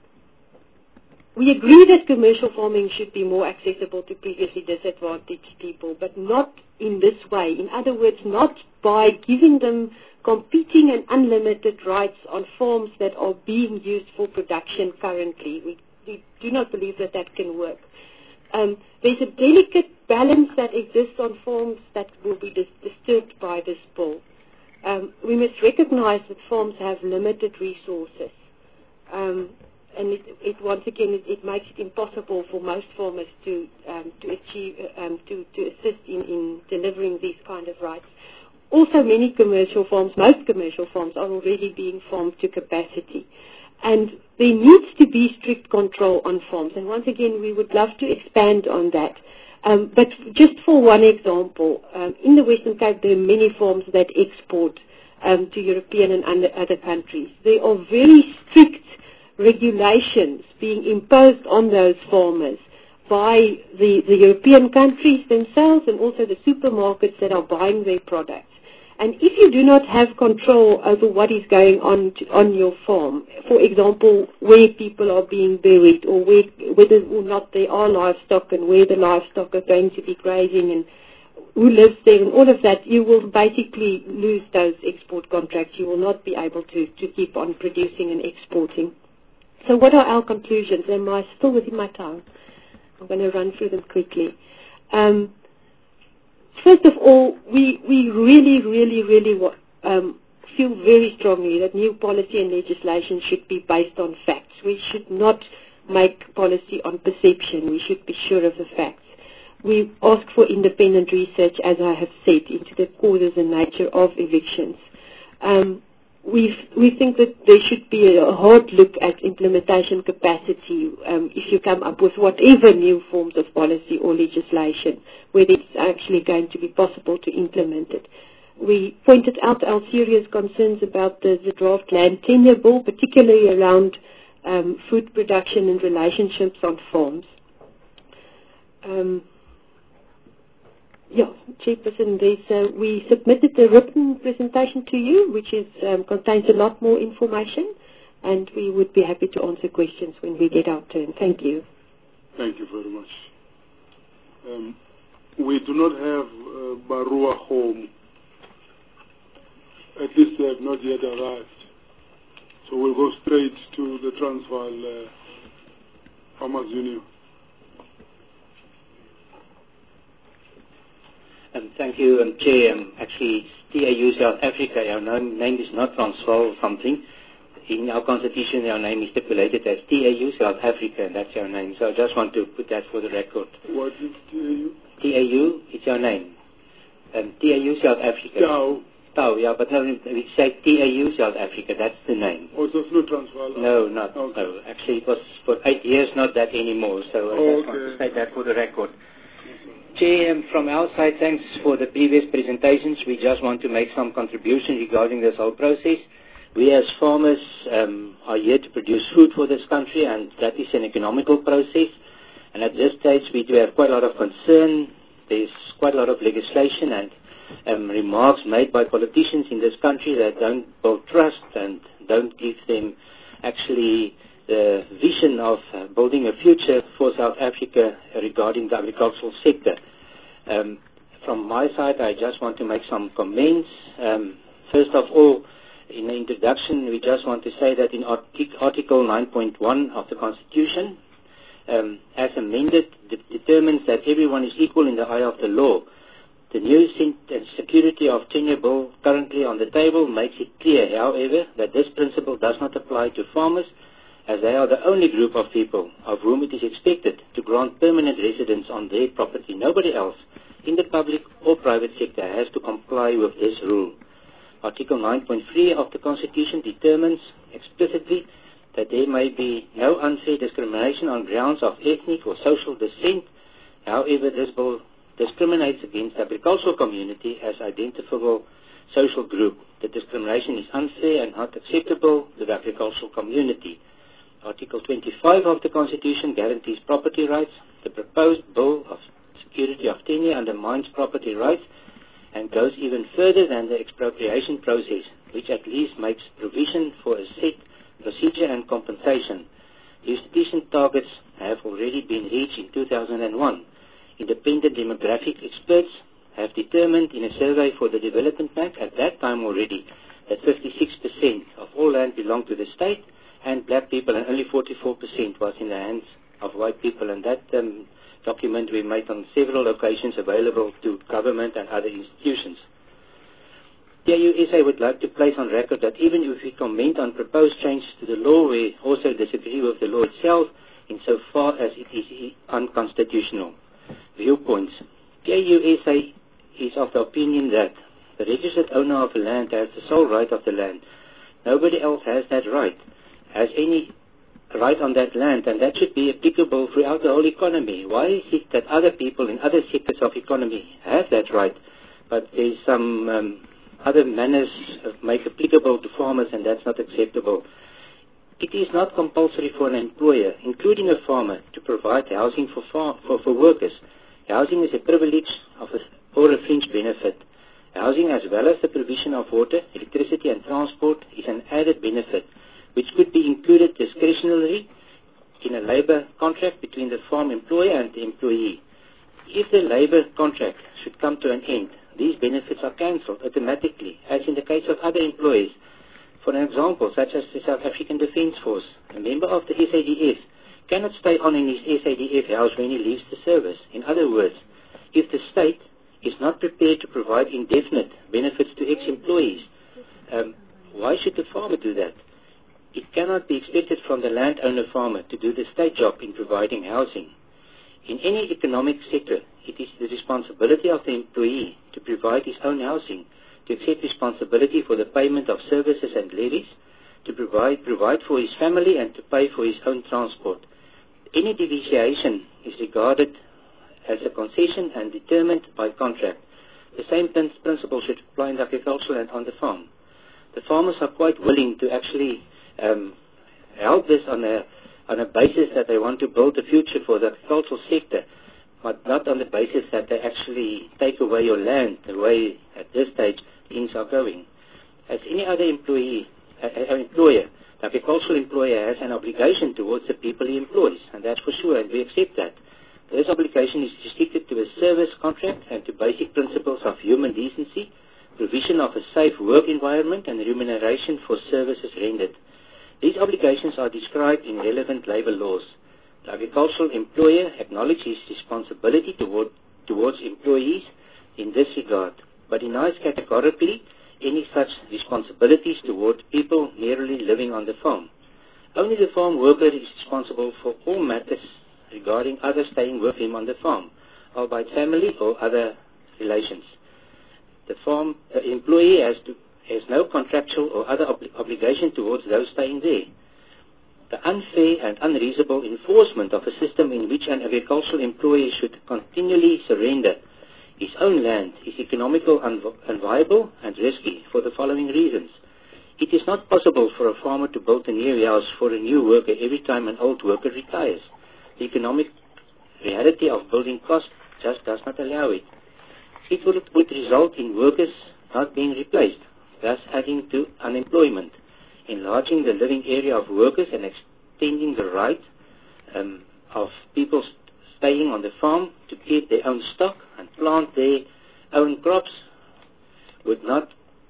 we agree that commercial farming should be more accessible to previously disadvantaged people, but not in this way. In other words, not by giving them competing and unlimited rights on farms that are being used for production currently. We We do not believe that that can work. Um, there's a delicate balance that exists on farms that will be dis disturbed by this bill. Um, we must recognize that farms have limited resources. Um, and it, it once again, it, it makes it impossible for most farmers to, um, to achieve, um, to, to assist in, in delivering these kind of rights. Also, many commercial farms, most commercial farms are already being farmed to capacity. And there needs to be strict control on farms. And once again, we would love to expand on that. Um, but just for one example, um, in the Western Cape, there are many farms that export um, to European and other countries. There are very strict regulations being imposed on those farmers by the, the European countries themselves and also the supermarkets that are buying their products. And if you do not have control over what is going on to, on your farm, for example, where people are being buried or where, whether or not there are livestock and where the livestock are going to be grazing and who lives there and all of that, you will basically lose those export contracts. You will not be able to, to keep on producing and exporting. so what are our conclusions? Am I still within my time? I'm going to run through them quickly. Um, first of all, we, we really, really, really wa- um, feel very strongly that new policy and legislation should be based on facts. We should not make policy on perception. We should be sure of the facts. We ask for independent research, as I have said, into the causes and nature of evictions. Um, we we think that there should be a hard look at implementation capacity um, if you come up with whatever new forms of policy or legislation, whether it's actually going to be possible to implement it. We pointed out our serious concerns about the, the draft land tenure bill, particularly around um, food production and relationships on farms. Um, Yeah, Chairperson, there's, uh, we submitted a written presentation to you, which is, um, contains a lot more information, and we would be happy to answer questions when we get our turn. Thank you. Thank you very much. Um, we do not have uh, Barua home. At least they have not yet arrived. So we'll go straight to the Transvaal uh, Farmers Union. Um, thank you, um, Chair. Um, actually, it's T A U South Africa. Our name, name is not Transvaal something. In our constitution, our name is stipulated as T A U South Africa, and that's our name. So I just want to put that for the record. What is T A U? T A U, it's our name. Um, T A U South Africa. Tau. Tau, yeah, but no, we say T A U South Africa. That's the name. Oh, so it's not Transvaal? No, not. Okay. No, actually, it was for eight years, not that anymore. So I oh, just okay. want to say that for the record. Chair, um, from our side, thanks for the previous presentations. We just want to make some contribution regarding this whole process. We as farmers um, are here to produce food for this country, and that is an economical process. And at this stage, we do have quite a lot of concern. There's quite a lot of legislation and um, remarks made by politicians in this country that don't build trust and don't give them actually the vision of uh, building a future for South Africa regarding the agricultural sector. Um, from my side, I just want to make some comments. Um, first of all, in the introduction, we just want to say that in Article nine point one of the Constitution, um, as amended, de- determines that everyone is equal in the eye of the law. The new Security of Tenure Bill currently on the table makes it clear, however, that this principle does not apply to farmers, as they are the only group of people of whom it is expected to grant permanent residence on their property. Nobody else in the public or private sector has to comply with this rule. Article nine point three of the Constitution determines explicitly that there may be no unfair discrimination on grounds of ethnic or social descent. However, this bill discriminates against the agricultural community as identifiable social group. The discrimination is unfair and not acceptable to the agricultural community. Article twenty-five of the Constitution guarantees property rights. The proposed Bill of Security of Tenure undermines property rights and goes even further than the expropriation process, which at least makes provision for a set procedure and compensation. Restitution targets have already been reached in two thousand one. Independent demographic experts have determined in a survey for the Development Bank at that time already that fifty-six percent of all land belonged to the state and black people, and only forty-four percent was in the hands of white people. And that um, document we made on several occasions available to government and other institutions. T A U S A would like to place on record that even if we comment on proposed changes to the law, we also disagree with the law itself insofar as it is unconstitutional. Viewpoints. T A U S A is of the opinion that the registered owner of the land has the sole right of the land. Nobody else has that right, has any right on that land, and that should be applicable throughout the whole economy. Why is it that other people in other sectors of economy have that right, but there's some um, other manners make applicable to farmers, and that's not acceptable? It is not compulsory for an employer, including a farmer, to provide housing for, far, for, for workers. Housing is a privilege of a, or a fringe benefit. Housing, as well as the provision of water, electricity and transport, is an added benefit, which could be included discretionarily in a labour contract between the farm employer and the employee. If the labour contract should come to an end, these benefits are cancelled automatically, as in the case of other employees. For an example, such as the South African Defence Force, a member of the S A D F cannot stay on in his S A D F house when he leaves the service. In other words, if the state is not prepared to provide indefinite benefits to ex-employees, um, why should the farmer do that? It cannot be expected from the landowner farmer to do the state job in providing housing. In any economic sector, it is the responsibility of the employee to provide his own housing, to accept responsibility for the payment of services and levies, to provide, provide for his family and to pay for his own transport. Any deviation is regarded as a concession and determined by contract. The same principle should apply in agriculture and on the farm. The farmers are quite willing to actually um, help this on a, on a basis that they want to build a future for the agricultural sector, but not on the basis that they actually take away your land the way at this stage things are going. As any other employee, uh, employer, the agricultural employer has an obligation towards the people he employs, and that's for sure, and we accept that. This obligation is restricted to a service contract and to basic principles of human decency, provision of a safe work environment, and remuneration for services rendered. These obligations are described in relevant labor laws. The agricultural employer acknowledges his responsibility toward, towards employees in this regard, but denies categorically any such responsibilities toward people merely living on the farm. Only the farm worker is responsible for all matters regarding others staying with him on the farm, albeit family or other relations. The farm uh, employee has, to, has no contractual or other ob obligation towards those staying there. The unfair and unreasonable enforcement of a system in which an agricultural employee should continually surrender his own land is economical, unviable, and risky for the following reasons. It is not possible for a farmer to build a new house for a new worker every time an old worker retires. The economic reality of building costs just does not allow it. It would, would result in workers not being replaced, thus adding to unemployment, enlarging the living area of workers and extending the right um, of people staying on the farm to keep their own stock and plant their own crops would not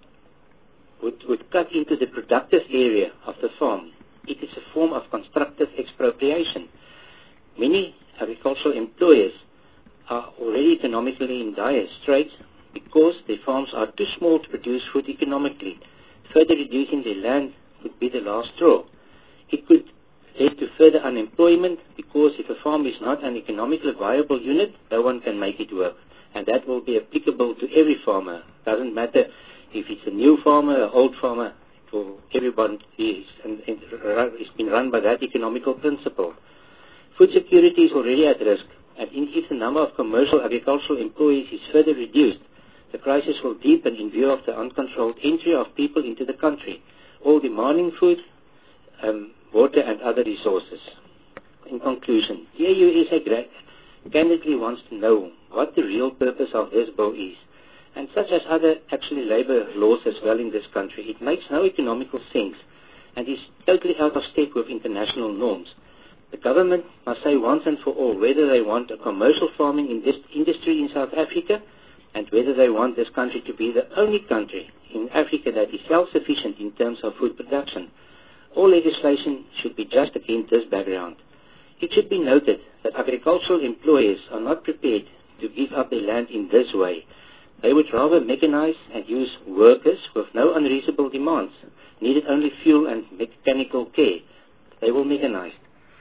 would, would cut into the productive area of the farm. It is a form of constructive expropriation. Many agricultural employers are already economically in dire straits because their farms are too small to produce food economically. Further reducing their land would be the last straw. It could lead to further unemployment because if a farm is not an economically viable unit, no one can make it work. And that will be applicable to every farmer. It doesn't matter if it's a new farmer, an old farmer, for everyone is, and, and it's been run by that economical principle. Food security is already at risk, and if the number of commercial agricultural employees is further reduced, the crisis will deepen in view of the uncontrolled entry of people into the country, all demanding food, um, water and other resources. In conclusion, the A U S A candidly wants to know what the real purpose of this bill is, and such as other actually labour laws as well in this country. It makes no economical sense and is totally out of step with international norms. The government must say once and for all whether they want a commercial farming industry in South Africa and whether they want this country to be the only country in Africa that is self-sufficient in terms of food production. All legislation should be just against this background. It should be noted that agricultural employers are not prepared to give up their land in this way. They would rather mechanize and use workers with no unreasonable demands, needed only fuel and mechanical care. They will mechanize.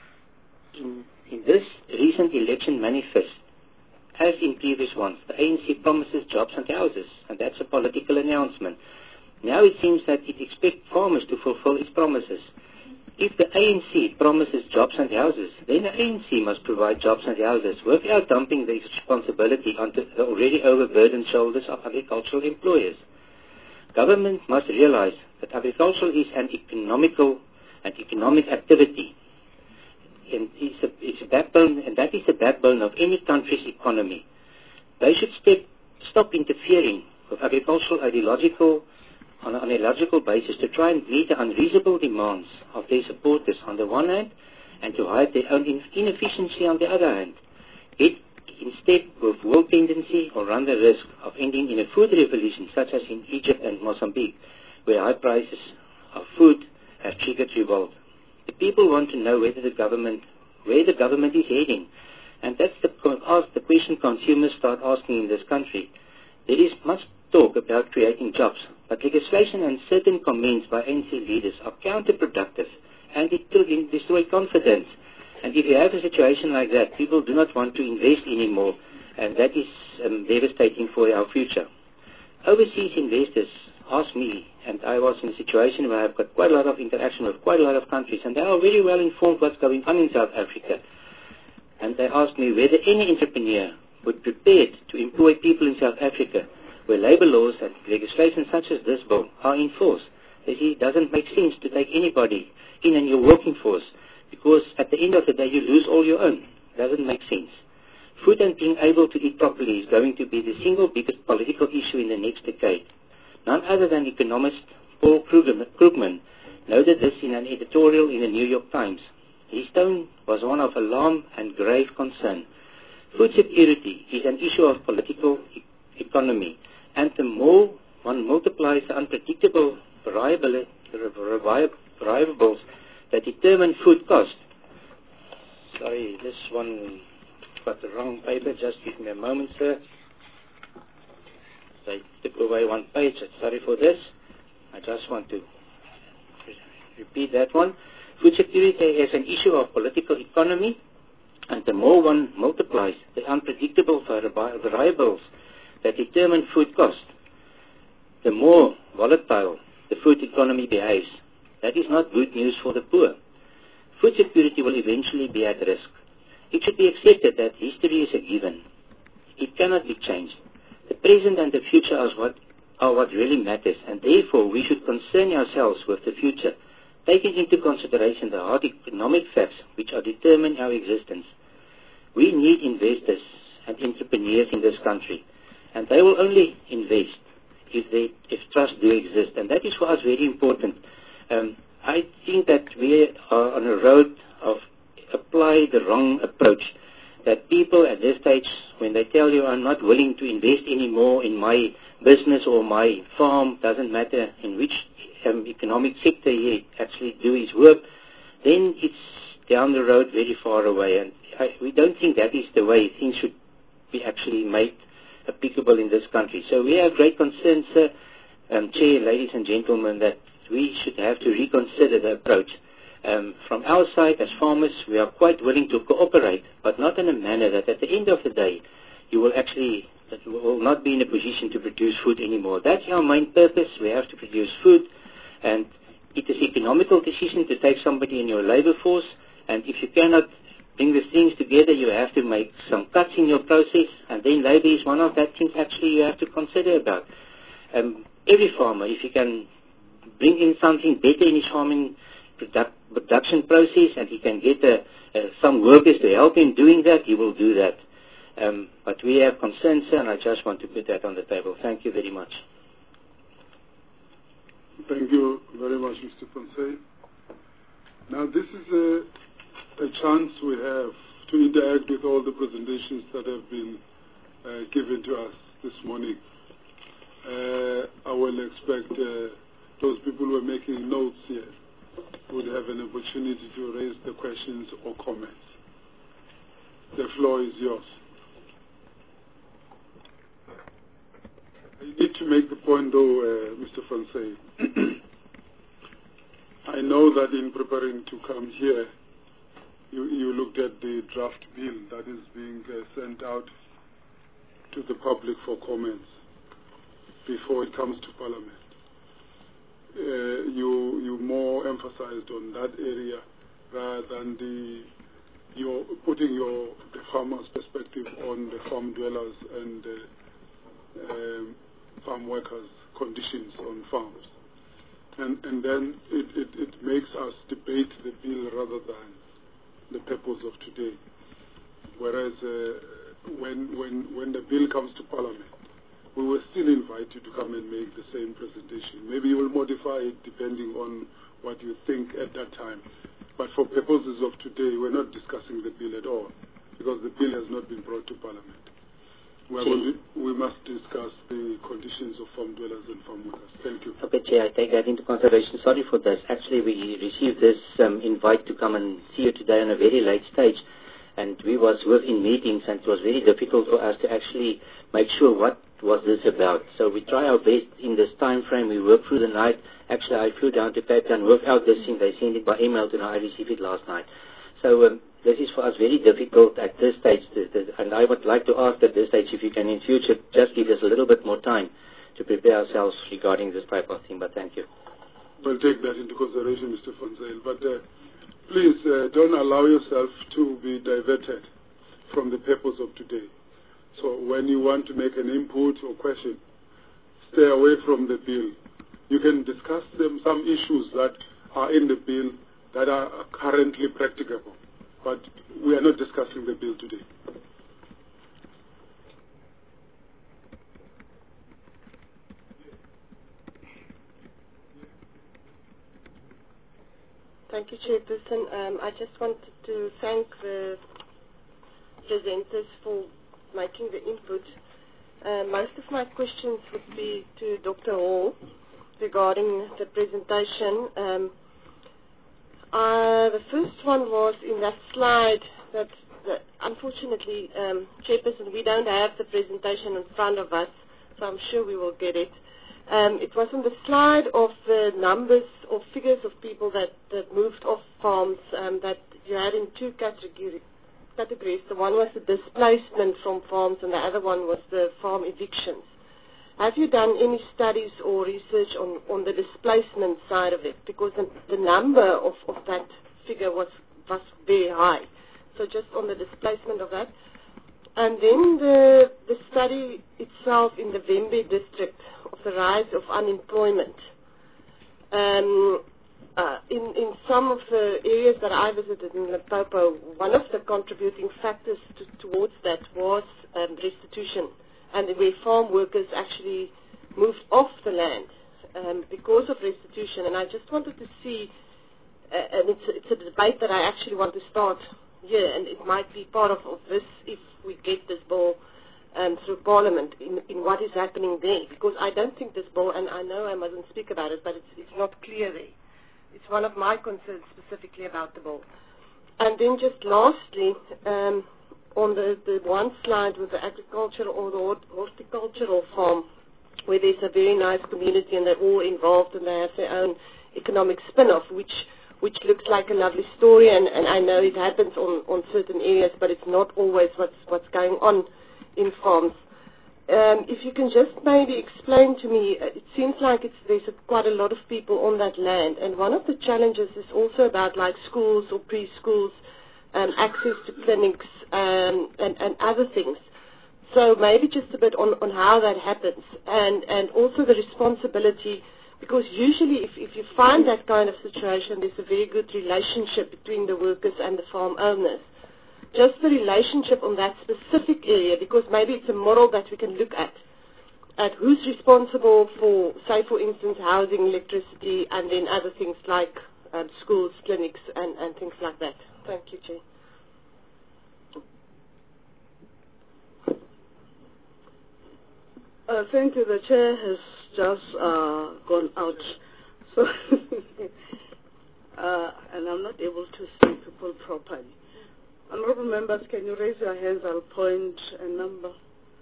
In, in this recent election manifest, as in previous ones, the A N C promises jobs and houses, and that's a political announcement. Now it seems that it expects farmers to fulfill its promises. If the A N C promises jobs and houses, then the A N C must provide jobs and houses without dumping the responsibility onto the already overburdened shoulders of agricultural employers. Government must realize that agriculture is an economical and economic activity. And it's a, it's a backbone, and that is the backbone of any country's economy. They should step, stop interfering with agricultural ideological, on an ideological basis to try and meet the unreasonable demands of their supporters on the one hand, and to hide their own inefficiency on the other hand. It instead with world tendency or run the risk of ending in a food revolution such as in Egypt and Mozambique, where high prices of food have triggered revolt. The people want to know whether the government, where the government is heading. And that's the, ask the question consumers start asking in this country. There is much talk about creating jobs, but legislation and certain comments by A N C leaders are counterproductive, and it will destroy confidence. And if you have a situation like that, people do not want to invest anymore, and that is um, devastating for our future. Overseas investors asked me, and I was in a situation where I've got quite a lot of interaction with quite a lot of countries, and they are very well informed what's going on in South Africa. And they asked me whether any entrepreneur would be prepared to employ people in South Africa where labor laws and legislation such as this bill are enforced. They see it doesn't make sense to take anybody in in your working force, because at the end of the day you lose all your own. It doesn't make sense. Food and being able to eat properly is going to be the single biggest political issue in the next decade. None other than economist Paul Krugman noted this in an editorial in the New York Times. His tone was one of alarm and grave concern. Food security is an issue of political e economy, and the more one multiplies the unpredictable variable, variables that determine food cost. Sorry, this one got the wrong paper. Just give me a moment, sir. I took away one page. Sorry for this. I just want to repeat that one. Food security is an issue of political economy, and the more one multiplies the unpredictable variables that determine food cost, the more volatile the food economy behaves. That is not good news for the poor. Food security will eventually be at risk. It should be accepted that history is a given. It cannot be changed. The present and the future are what, are what really matters, and therefore we should concern ourselves with the future, taking into consideration the hard economic facts which are determining our existence. We need investors and entrepreneurs in this country, and they will only invest if they if trust do exist, and that is for us very important. Um, I think that we are on a road of apply the wrong approach, that people at this stage, when they tell you I'm not willing to invest anymore in my business or my farm, doesn't matter in which um, economic sector he actually do his work, then it's down the road very far away. And I, we don't think that is the way things should be actually made applicable in this country. So we have great concern, sir, um, Chair, ladies and gentlemen, that we should have to reconsider the approach. Um, from our side, as farmers, we are quite willing to cooperate, but not in a manner that at the end of the day, you will actually, that you will not be in a position to produce food anymore. That's our main purpose. We have to produce food, and it is an economical decision to take somebody in your labor force, and if you cannot bring the things together, you have to make some cuts in your process, and then labor is one of that things actually you have to consider about. Um, every farmer, if you can bring in something better in his farming product, production process, and he can get uh, uh, some workers to help him doing that, he will do that. Um, but we have concerns, sir, and I just want to put that on the table. Thank you very much. Thank you very much, Mister Ponce. Now, this is a, a chance we have to interact with all the presentations that have been uh, given to us this morning. Uh, I will expect uh, those people who are making notes here would have an opportunity to raise the questions or comments. The floor is yours. I need to make the point, though, uh, Mister Fonse. I know that in preparing to come here, you, you looked at the draft bill that is being uh, sent out to the public for comments before it comes to Parliament. Uh, you you more emphasized on that area rather than the your putting your the farmer's perspective on the farm dwellers and uh, um, farm workers' conditions on farms, and and then it, it, it makes us debate the bill rather than the purpose of today. Whereas uh, when when when the bill comes to Parliament, we will still invite you to come and make the same presentation. Maybe you will modify it depending on what you think at that time. But for purposes of today, we're not discussing the bill at all, because the bill has not been brought to Parliament. we're going to, we must discuss the conditions of farm dwellers and farm workers. Thank you. Okay, Chair, I take that into consideration. Sorry for this. Actually, we received this um, invite to come and see you today on a very late stage, and we was within meetings, and it was very difficult for us to actually make sure what was this about. So we try our best in this time frame. We worked through the night. Actually, I flew down to Cape Town, worked out this thing. They sent it by email to me. I received it last night. So um, this is for us very difficult at this stage, to, to, and I would like to ask at this stage if you can in future just give us a little bit more time to prepare ourselves regarding this type of thing, but thank you. We'll take that into consideration, Mister Fonsail, but uh, please uh, don't allow yourself to be diverted from the purpose of today. So when you want to make an input or question, stay away from the bill. You can discuss them, some issues that are in the bill that are currently practicable, but we are not discussing the bill today. Thank you, Chairperson. Um, I just wanted to thank the presenters for making the input. Uh, most of my questions would be to Doctor Hall regarding the presentation. Um, uh, the first one was in that slide that, that unfortunately, um, Chairperson, we don't have the presentation in front of us, so I'm sure we will get it. Um, it was on the slide of the numbers or figures of people that, that moved off farms um, that you had in two categories. categories. The one was the displacement from farms and the other one was the farm evictions. Have you done any studies or research on, on the displacement side of it? Because the, the number of, of that figure was, was very high. So just on the displacement of that. And then the, the study itself in the Vembe district of the rise of unemployment. Um, uh, in, in some of the areas that I visited in Limpopo, one of the contributing factors to, towards that was um, restitution, and where farm workers actually moved off the land um, because of restitution. And I just wanted to see, uh, and it's, it's a debate that I actually want to start here, and it might be part of, of this if we get this bill um, through Parliament in, in what is happening there, because I don't think this bill, and I know I mustn't speak about it, but it's, it's not clear there. It's one of my concerns specifically about the bill. And then just lastly, um, on the, the one slide with the agricultural or the horticultural farm, where there's a very nice community and they're all involved and they have their own economic spin-off, which which looks like a lovely story, and, and I know it happens on, on certain areas, but it's not always what's, what's going on in farms. Um, if you can just maybe explain to me, it seems like it's, there's a, quite a lot of people on that land, and one of the challenges is also about like schools or preschools, um, access to clinics, um, and, and other things. So maybe just a bit on, on how that happens, and, and also the responsibility. Because usually if, if you find that kind of situation, there's a very good relationship between the workers and the farm owners. Just the relationship on that specific area, because maybe it's a model that we can look at, at who's responsible for, say for instance, housing, electricity, and then other things like um, schools, clinics, and, and things like that. Thank you, Chair. Uh, thank you. The Chair has just uh, gone out, so uh, and I'm not able to see people properly. Honourable members, can you raise your hands? I'll point a number.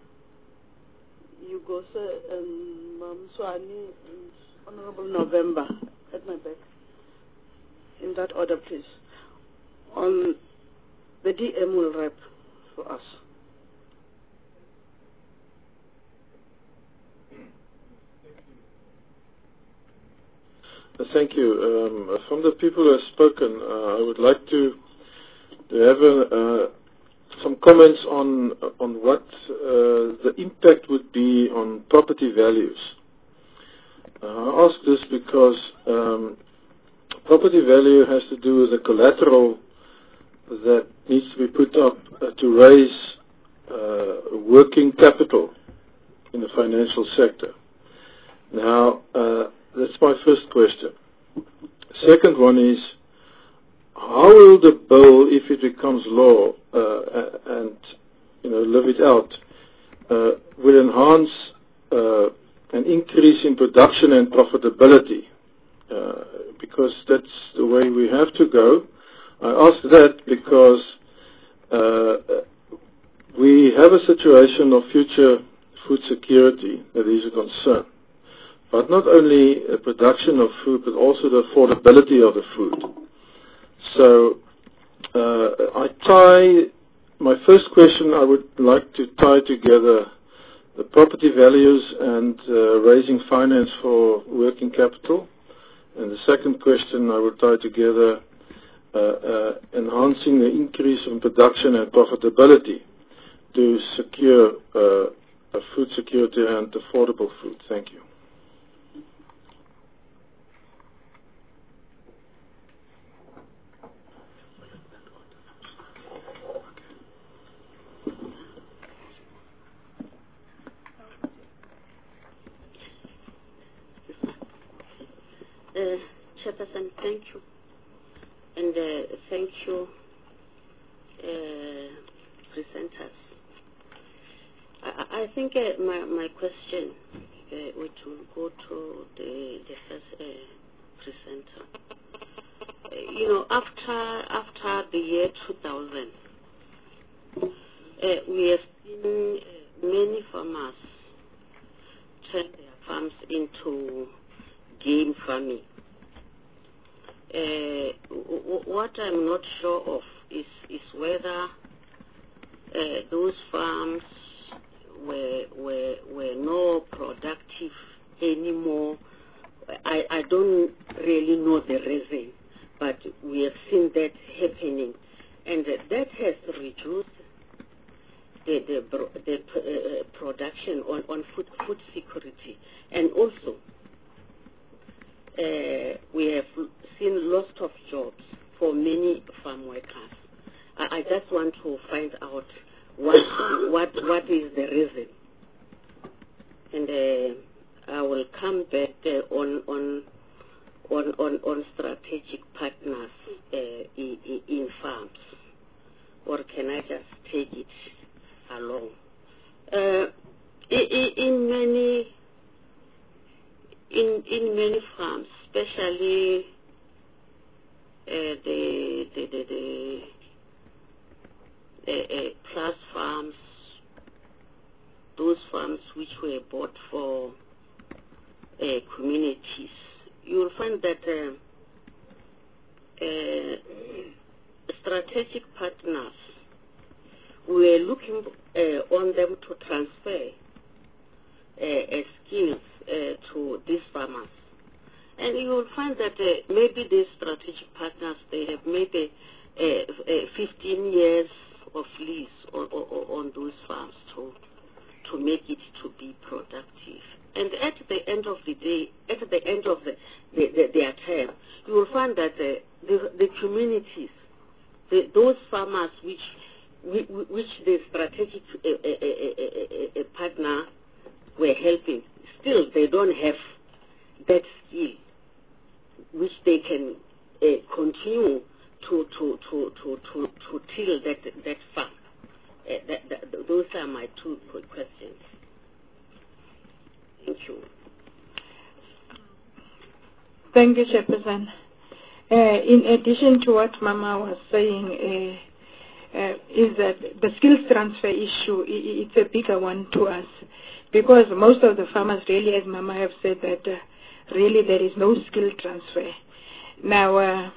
You go, sir, um, Mam Swani, Honourable November, at my back. In that order, please. On the D M will rep for us. Thank you. Um, from the people who have spoken, uh, I would like to, to have a, uh, some comments on on what uh, the impact would be on property values. Uh, I ask this because um, property value has to do with the collateral that needs to be put up uh, to raise uh, working capital in the financial sector. Now, uh, that's my first question. Second one is, how will the bill, if it becomes law, uh, and you know, live it out, uh, will enhance uh, an increase in production and profitability, uh, because that's the way we have to go. I ask that because uh, we have a situation of future food security that is a concern. But not only the production of food, but also the affordability of the food. So uh, I tie, my first question, I would like to tie together the property values and uh, raising finance for working capital. And the second question, I would tie together uh, uh, enhancing the increase in production and profitability to secure uh, a food security and affordable food. Thank you. Uh, Chairperson, thank you. And uh, thank you, uh, presenters. I, I think uh, my, my question uh, would go to the, the first uh, presenter. Uh, you know, after, after the year two thousand, uh, we have seen uh, many farmers turn their farms into game farming. Uh, w what I'm not sure of is, is whether uh, those farms were, were, were no productive anymore. I, I don't really know the reason, but we have seen that happening, and uh, that has reduced the, the, the uh, production on, on food, food security. And also, Uh, we have seen loss of jobs for many farm workers. I, I just want to find out what what what is the reason, and uh, I will come back uh, on on on on on strategic partners uh, in, in farms, or can I just take it along? Uh, in, in many. In in many farms, especially uh, the the the, the, the uh, plus farms, those farms which were bought for uh, communities, you will find that uh, uh, strategic partners were looking uh, on them to transfer uh, uh, skills Uh, to these farmers. And you will find that uh, maybe these strategic partners, they have maybe uh, uh, fifteen years of lease on, on, on those farms to, to make it to be productive. And at the end of the day, at the end of the, the, the, their term, you will find that uh, the, the communities, the, those farmers which, which the strategic uh, uh, uh, uh, partner were helping, still they don't have that skill which they can uh, continue to to to to to, to till that that farm. Uh, that, that, those are my two questions. Thank you. Thank you, Chairperson. Uh, in addition to what Mama was saying, uh, uh, is that the skills transfer issue, it's a bigger one to us. Because most of the farmers really, as Mama have said, that uh, really there is no skill transfer. Now, uh,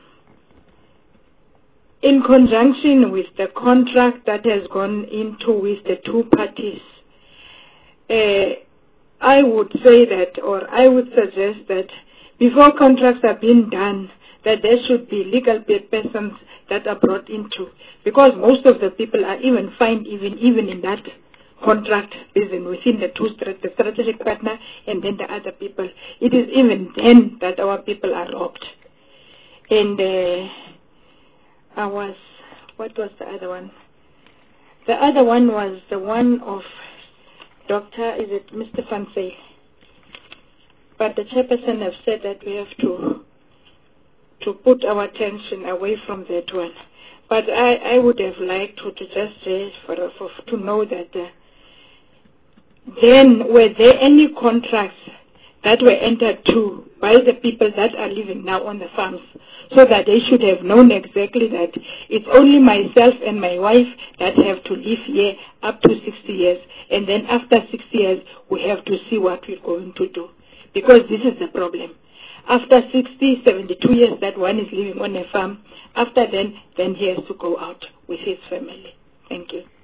in conjunction with the contract that has gone into with the two parties, uh, I would say that, or I would suggest that before contracts are being done, that there should be legal persons that are brought into. Because most of the people are even fined even, even in that contract business within the two the strategic partner and then the other people. It is even then that our people are robbed. And uh, I was, what was the other one? The other one was the one of Doctor, is it Mister Van Zyl? But the chairperson have said that we have to to put our attention away from that one. But I, I would have liked to, to just say for, for to know that uh, then were there any contracts that were entered to by the people that are living now on the farms, so that they should have known exactly that it's only myself and my wife that have to live here up to sixty years, and then after sixty years we have to see what we're going to do, because this is the problem. After sixty, seventy-two years that one is living on a farm, after then, then he has to go out with his family. Thank you.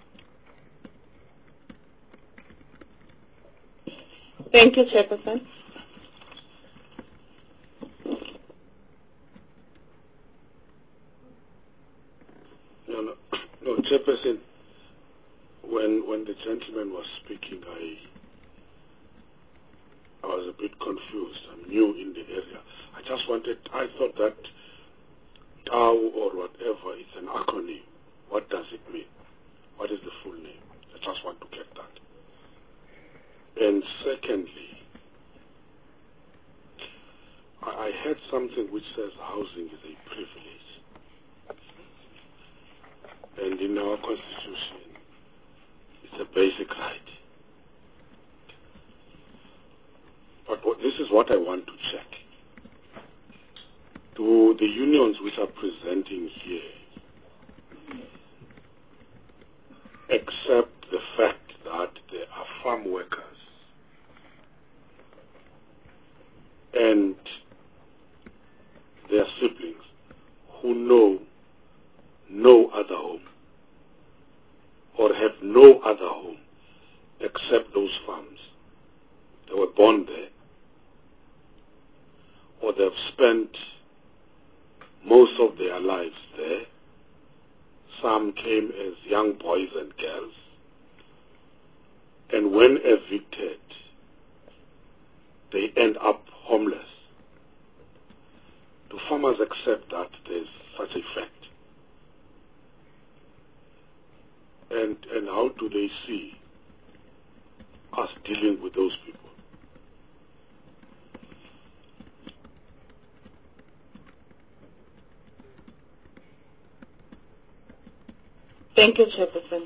Thank you, Chairperson. No, no, no, Chairperson, when, when the gentleman was speaking, I, I was a bit confused. I'm new in the area. I just wanted, I thought that T A U or whatever, it's an acronym. What does it mean? What is the full name? I just want to get that. And secondly, I, I heard something which says housing is a privilege. And in our constitution, it's a basic right. But what, this is what I want to check. Do the unions which are presenting here accept the fact that there are farm workers and their siblings who know no other home or have no other home except those farms? They were born there, or they've spent most of their lives there. Some came as young boys and girls, and when evicted, they end up homeless. Do farmers accept that there's such a fact? And, and how do they see us dealing with those people? Thank you, Chairperson.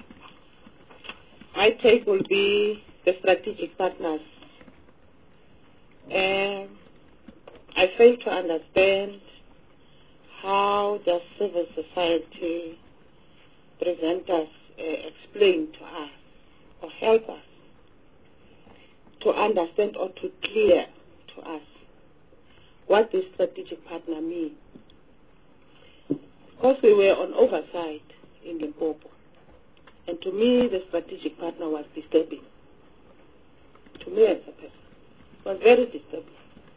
My take will be the strategic partners. Um, I fail to understand how the civil society presenters uh, explain to us or help us to understand or to clear to us what this strategic partner means. Because we were on oversight in Limpopo, and to me the strategic partner was disturbing. To me as a person, it was very disturbing.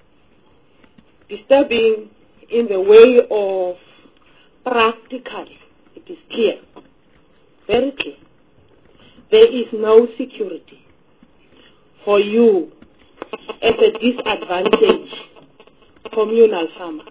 Disturbing in the way of practically, it is clear, very clear. There is no security for you as a disadvantaged communal farmer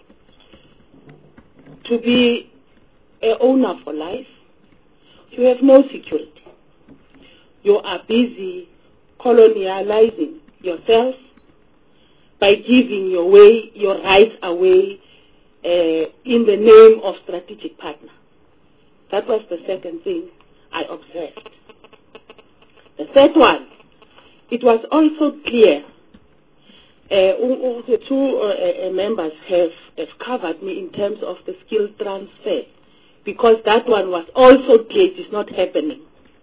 to be an owner for life. You have no security. You are busy colonializing yourself by giving your way, your rights away uh, in the name of strategic partner. That was the second thing I observed. The third one, it was also clear, uh, the two uh, uh, members have, have covered me in terms of the skill transfer, because that one was also clear it is not happening.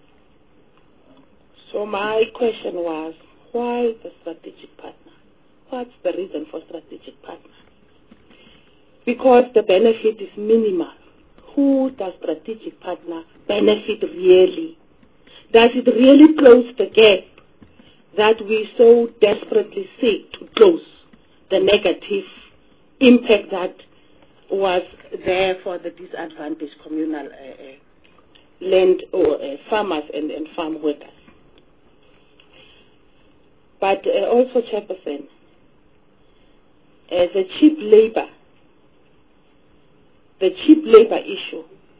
So my question was, why the strategic partner? What's the reason for strategic partner? Because the benefit is minimal. Who does strategic partner benefit really? Does it really close the gap that we so desperately seek to close, the negative impact that was there for the disadvantaged communal uh, land or uh, farmers and, and farm workers? But uh, also, Chairperson, uh, the cheap labor, the cheap labor issue,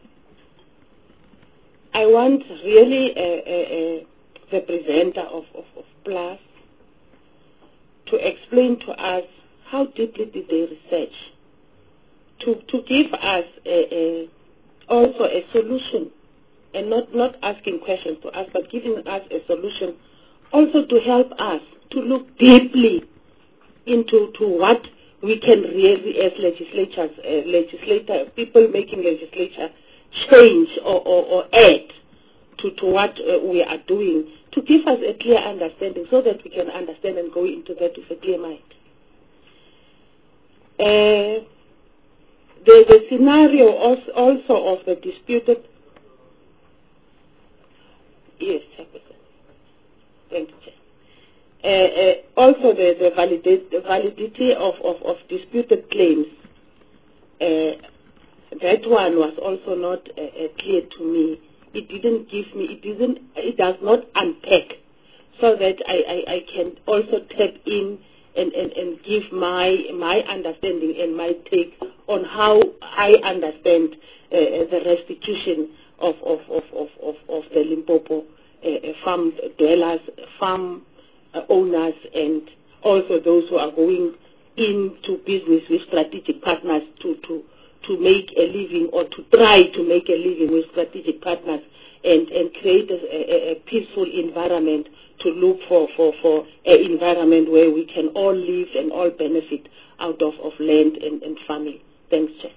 I want really uh, uh, uh, the presenter of, of, of PLAS to explain to us how deeply did they research, to, to give us a, a, also a solution, and not, not asking questions to us, but giving us a solution, also to help us to look deeply into to what we can really, as legislators, uh, legislator, people making legislature, change or, or, or add to, to what uh, we are doing, to give us a clear understanding so that we can understand and go into that with a clear mind. Uh, the, the scenario also, also of the disputed... Yes, Chairperson. Thank you, Chair. Uh, uh, also the, the, validate, the validity of, of, of disputed claims. Uh, that one was also not uh, uh, clear to me. It didn't give me, it didn't, it does not unpack so that I, I, I can also tap in and, and, and give my my understanding and my take on how I understand uh, the restitution of, of, of, of, of, of the Limpopo uh, farm dwellers, farm uh, owners, and also those who are going into business with strategic partners to, to to make a living or to try to make a living with strategic partners and, and create a, a, a peaceful environment to look for, for, for an environment where we can all live and all benefit out of, of land and, and farming. Thanks, Chair.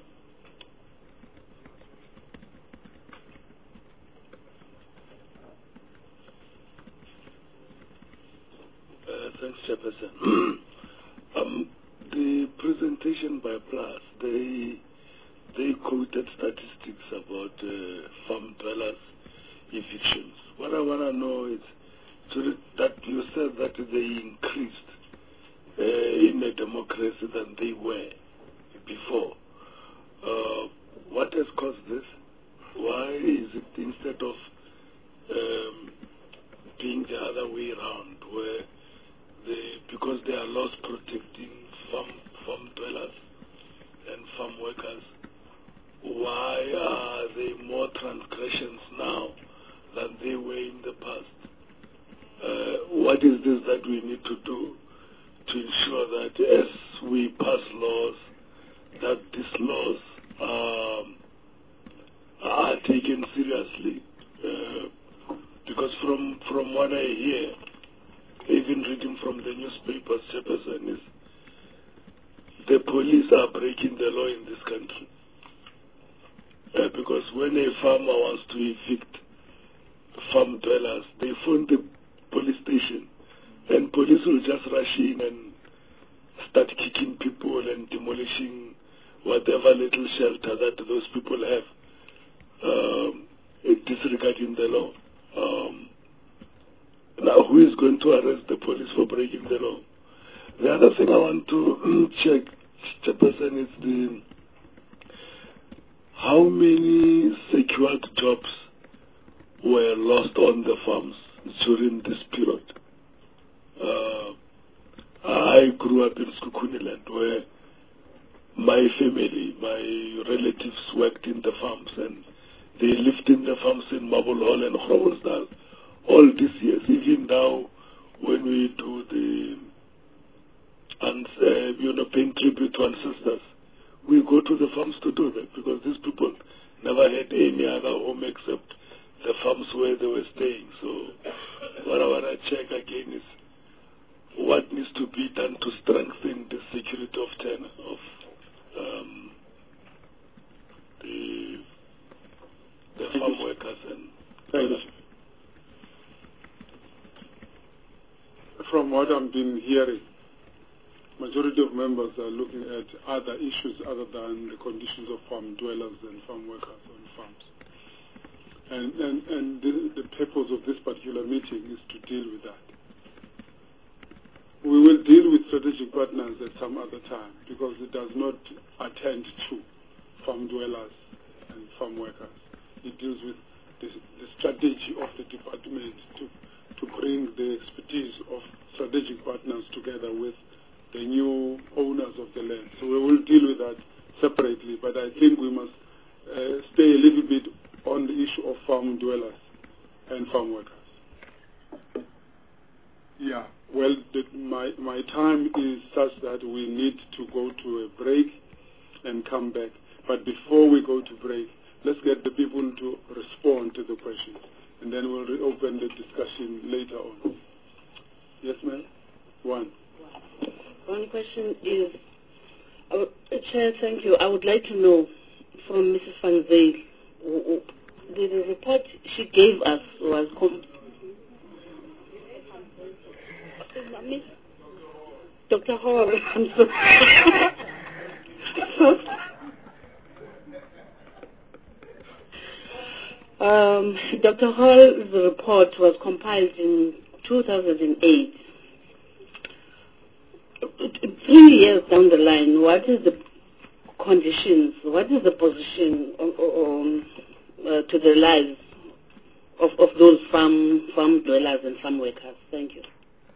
Uh, thanks, Chairperson. um, the presentation by Plus, they They quoted statistics about uh, farm dwellers evictions. What I want to know is so that you said that they increased uh, in a democracy than they were before. Uh, what has caused this? Why is it instead of um, being the other way around, where they, because they are laws protecting farm, farm dwellers and farm workers, why are there more transgressions now than they were in the past? Uh, what is this that we need to do to ensure that as we pass laws, that these laws um, are taken seriously? Uh, because from, from what I hear, even reading from the newspapers, Chairperson, is the police are breaking the law in this country. Uh, because when a farmer wants to evict farm dwellers, they phone the police station, and police will just rush in and start kicking people and demolishing whatever little shelter that those people have, um, disregarding the law. Um, now, who is going to arrest the police for breaking the law? The other thing I want to check, Chairperson, is the how many secured jobs were lost on the farms during this period? Uh, I grew up in Skukuniland, where my family, my relatives worked in the farms, and they lived in the farms in Marble Hall and Groblersdal all these years. Even now, when we do the, and uh, you know, paying tribute to ancestors, we go to the farms to do that, because these people never had any other home except the farms where they were staying. So what I want to check again is what needs to be done to strengthen the security of tenure of um, the, the farm workers and others. From what I've been hearing, majority of members are looking at other issues other than the conditions of farm dwellers and farm workers on farms. And, and, and the, the purpose of this particular meeting is to deal with that. We will deal with strategic partners at some other time, because it does not attend to farm dwellers and farm workers. It deals with the, the strategy of the department to, to bring the expertise of strategic partners together with the new owners of the land. So we will deal with that separately, but I think we must uh, stay a little bit on the issue of farm dwellers and farm workers. Yeah, well, the, my, my time is such that we need to go to a break and come back. But before we go to break, let's get the people to respond to the questions, and then we'll reopen the discussion later on. Yes, ma'am? One. One question is, uh, Chair, thank you. I would like to know from Missus Van Zyl, the, the report she gave us was... Com Doctor Hall, I'm so um, Doctor Hall's report was compiled in two thousand eight. Three years down the line, what is the conditions, what is the position on, on, uh, to the lives of, of those farm, farm dwellers and farm workers? Thank you.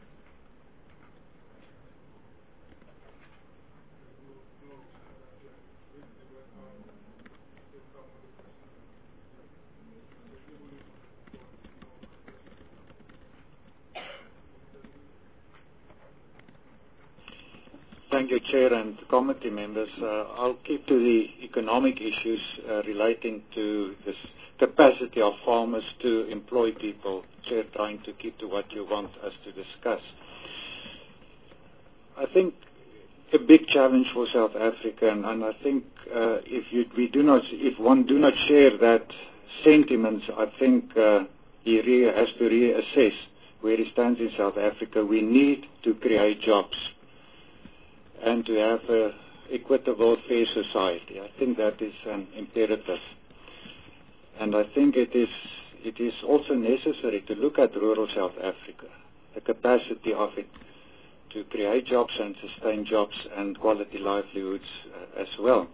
Thank you, Chair and committee members. Uh, I'll keep to the economic issues uh, relating to this capacity of farmers to employ people. Chair, trying to keep to what you want us to discuss. I think a big challenge for South Africa, and, and I think uh, if you, we do not, if one do not share that sentiment, I think uh, he re has to reassess where he stands in South Africa. We need to create jobs and to have an equitable, fair society. I think that is an imperative. And I think it is, it is also necessary to look at rural South Africa, the capacity of it to create jobs and sustain jobs and quality livelihoods uh, as well.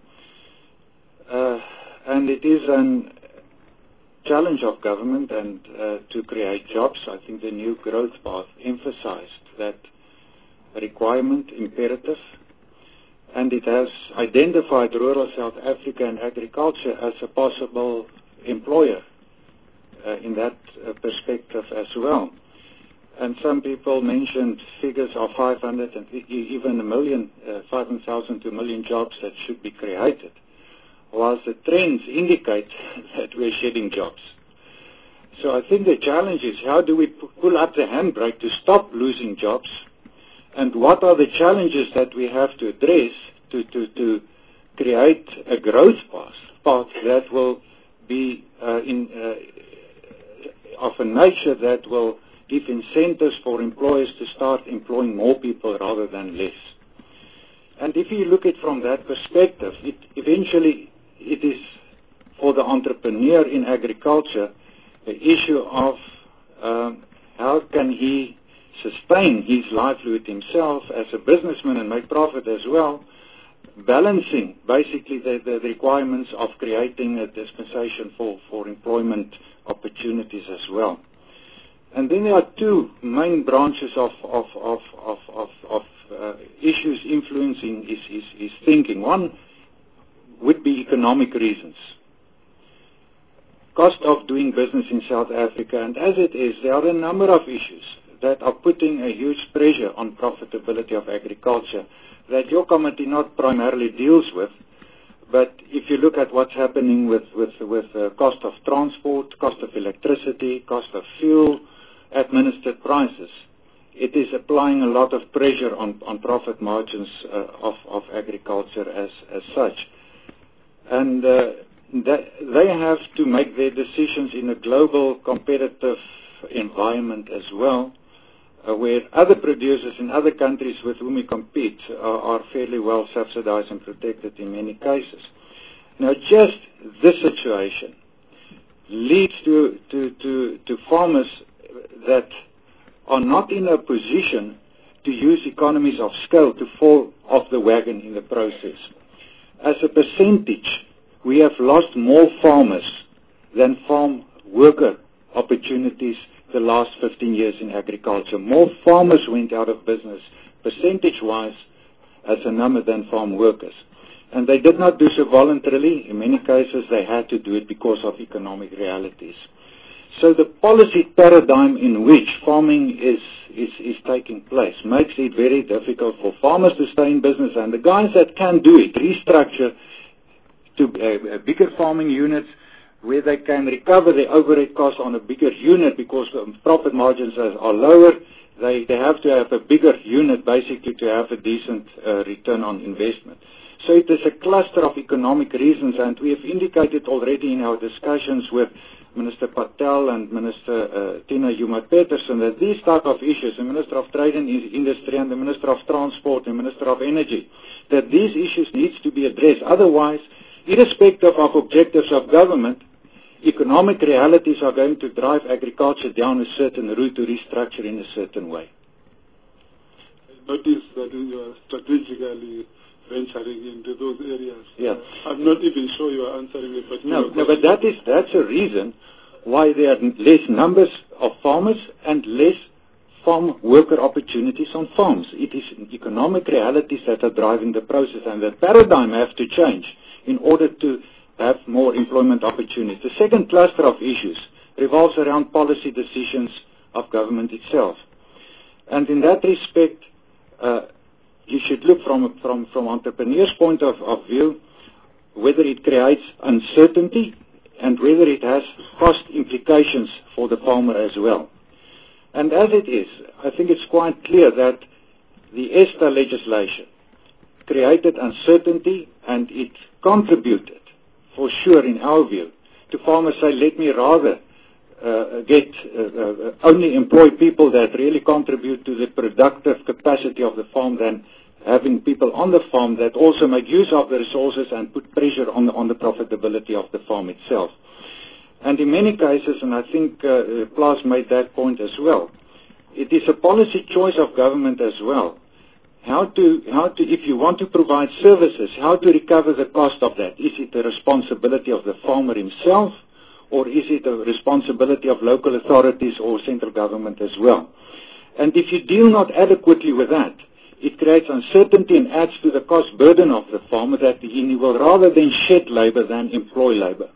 Uh, and it is a challenge of government and uh, to create jobs. I think the new growth path emphasized that requirement, imperative, and it has identified rural South Africa and agriculture as a possible employer uh, in that uh, perspective as well. And some people mentioned figures of five hundred and even a million, uh, five hundred thousand to a million jobs that should be created, whilst the trends indicate that we're shedding jobs. So I think the challenge is how do we pull up the handbrake to stop losing jobs, and what are the challenges that we have to address to, to, to create a growth path, path that will be uh, in, uh, of a nature that will give incentives for employers to start employing more people rather than less. And if you look at it from that perspective, it eventually it is for the entrepreneur in agriculture the issue of um, how can he sustain his livelihood himself as a businessman and make profit as well, balancing basically the, the requirements of creating a dispensation for, for employment opportunities as well. And then there are two main branches of, of, of, of, of, of uh, issues influencing his, his, his thinking. One would be economic reasons. Cost of doing business in South Africa, and as it is, there are a number of issues that are putting a huge pressure on profitability of agriculture that your committee not primarily deals with. But if you look at what's happening with, with, with uh, cost of transport, cost of electricity, cost of fuel, administered prices, it is applying a lot of pressure on, on profit margins uh, of, of agriculture as, as such. And uh, that they have to make their decisions in a global competitive environment as well, uh, where other producers in other countries with whom we compete uh, are fairly well subsidized and protected in many cases. Now, just this situation leads to, to, to, to farmers that are not in a position to use economies of scale to fall off the wagon in the process. As a percentage, we have lost more farmers than farm worker opportunities the last fifteen years in agriculture. More farmers went out of business, percentage-wise, as a number than farm workers. And they did not do so voluntarily. In many cases, they had to do it because of economic realities. So the policy paradigm in which farming is, is, is taking place makes it very difficult for farmers to stay in business, and the guys that can do it restructure to uh, bigger farming units where they can recover their overhead costs on a bigger unit because um, profit margins are, are lower. They, they have to have a bigger unit basically to have a decent uh, return on investment. So it is a cluster of economic reasons, and we have indicated already in our discussions with Minister Patel and Minister uh, Tina Joemat-Pettersson that these type of issues, the Minister of Trade and Industry and the Minister of Transport and Minister of Energy, that these issues needs to be addressed. Otherwise, irrespective of objectives of government, economic realities are going to drive agriculture down a certain route to restructure in a certain way. I notice that you are strategically venturing into those areas. Yeah. Uh, I'm not even sure you are answering it, but no, no, but that is that's a reason why there are less numbers of farmers and less farm worker opportunities on farms. It is economic realities that are driving the process, and the paradigm has to change in order to have more employment opportunities. The second cluster of issues revolves around policy decisions of government itself. And in that respect, uh, you should look from from from entrepreneurs' point of, of view whether it creates uncertainty and whether it has cost implications for the farmer as well. And as it is, I think it's quite clear that the ESTA legislation created uncertainty, and it contributed, for sure in our view, to farmers say, let me rather uh, get uh, uh, only employ people that really contribute to the productive capacity of the farm than having people on the farm that also make use of the resources and put pressure on the, on the profitability of the farm itself. And in many cases, and I think uh, Plas made that point as well, it is a policy choice of government as well. How to, how to, if you want to provide services, how to recover the cost of that? Is it the responsibility of the farmer himself, or is it a responsibility of local authorities or central government as well? And if you deal not adequately with that, it creates uncertainty and adds to the cost burden of the farmer that he will rather than shed labor than employ labor.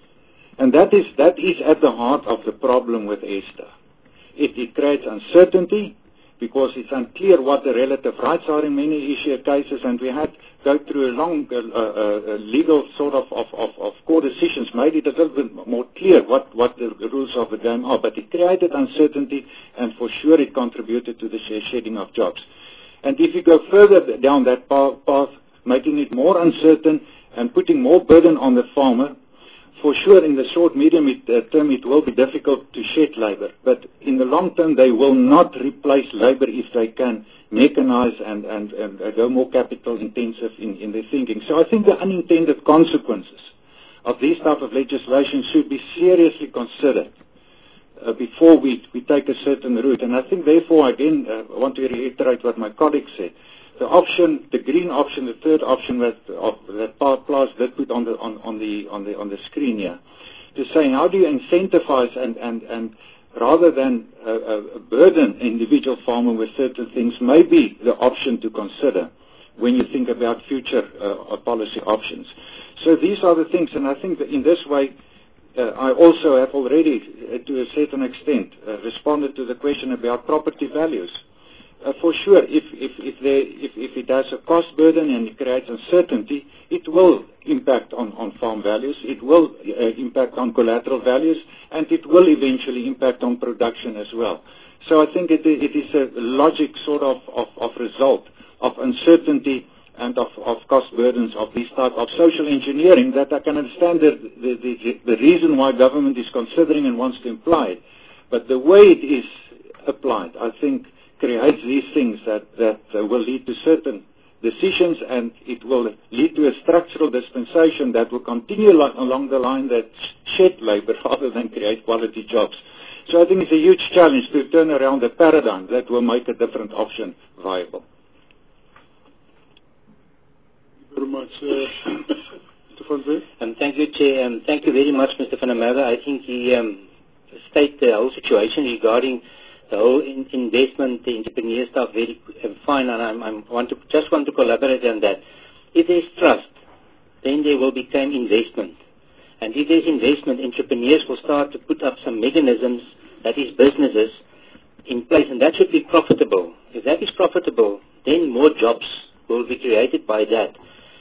And that is, that is at the heart of the problem with ESTA. It, it creates uncertainty because it's unclear what the relative rights are in many issue cases, and we had go through a long uh, uh, legal sort of, of, of, of court decisions, made it a little bit more clear what, what the rules of the game are, but it created uncertainty, and for sure it contributed to the shedding of jobs. And if you go further down that path, making it more uncertain and putting more burden on the farmer, for sure in the short, medium term it will be difficult to shed labor. But in the long term they will not replace labor if they can mechanize and, and, and go more capital intensive in, in their thinking. So I think the unintended consequences of these type of legislation should be seriously considered Uh, before we, we take a certain route. And I think, therefore, again, uh, I want to reiterate what my colleague said. The option, the green option, the third option that, of, that Plas did put on the, on, on, the, on, the, on the screen here, to say how do you incentivize and, and, and rather than uh, uh, burden individual farmer with certain things, may be the option to consider when you think about future uh, policy options. So these are the things, and I think that in this way, Uh, I also have already, uh, to a certain extent, uh, responded to the question about property values. Uh, for sure, if, if, if, they, if, if it has a cost burden and it creates uncertainty, it will impact on, on farm values, it will uh, impact on collateral values, and it will eventually impact on production as well. So I think it, it is a logic sort of, of, of result of uncertainty and of, of cost burdens of this type of social engineering that I can understand the, the, the, the reason why government is considering and wants to imply it. But the way it is applied, I think, creates these things that, that uh, will lead to certain decisions, and it will lead to a structural dispensation that will continue lo- along the line that shed labor rather than create quality jobs. So I think it's a huge challenge to turn around the paradigm that will make a different option viable. Very much, uh, Mister Fonse. Um, thank you, Chair. Um, thank you very much, Mister Van der Merwe. I think he um, stated the whole situation regarding the whole in investment, the entrepreneur stuff very uh, fine, and I want to just want to collaborate on that. If there's trust, then there will become investment, and if there's investment, entrepreneurs will start to put up some mechanisms, that is businesses, in place, and that should be profitable. If that is profitable, then more jobs will be created by that.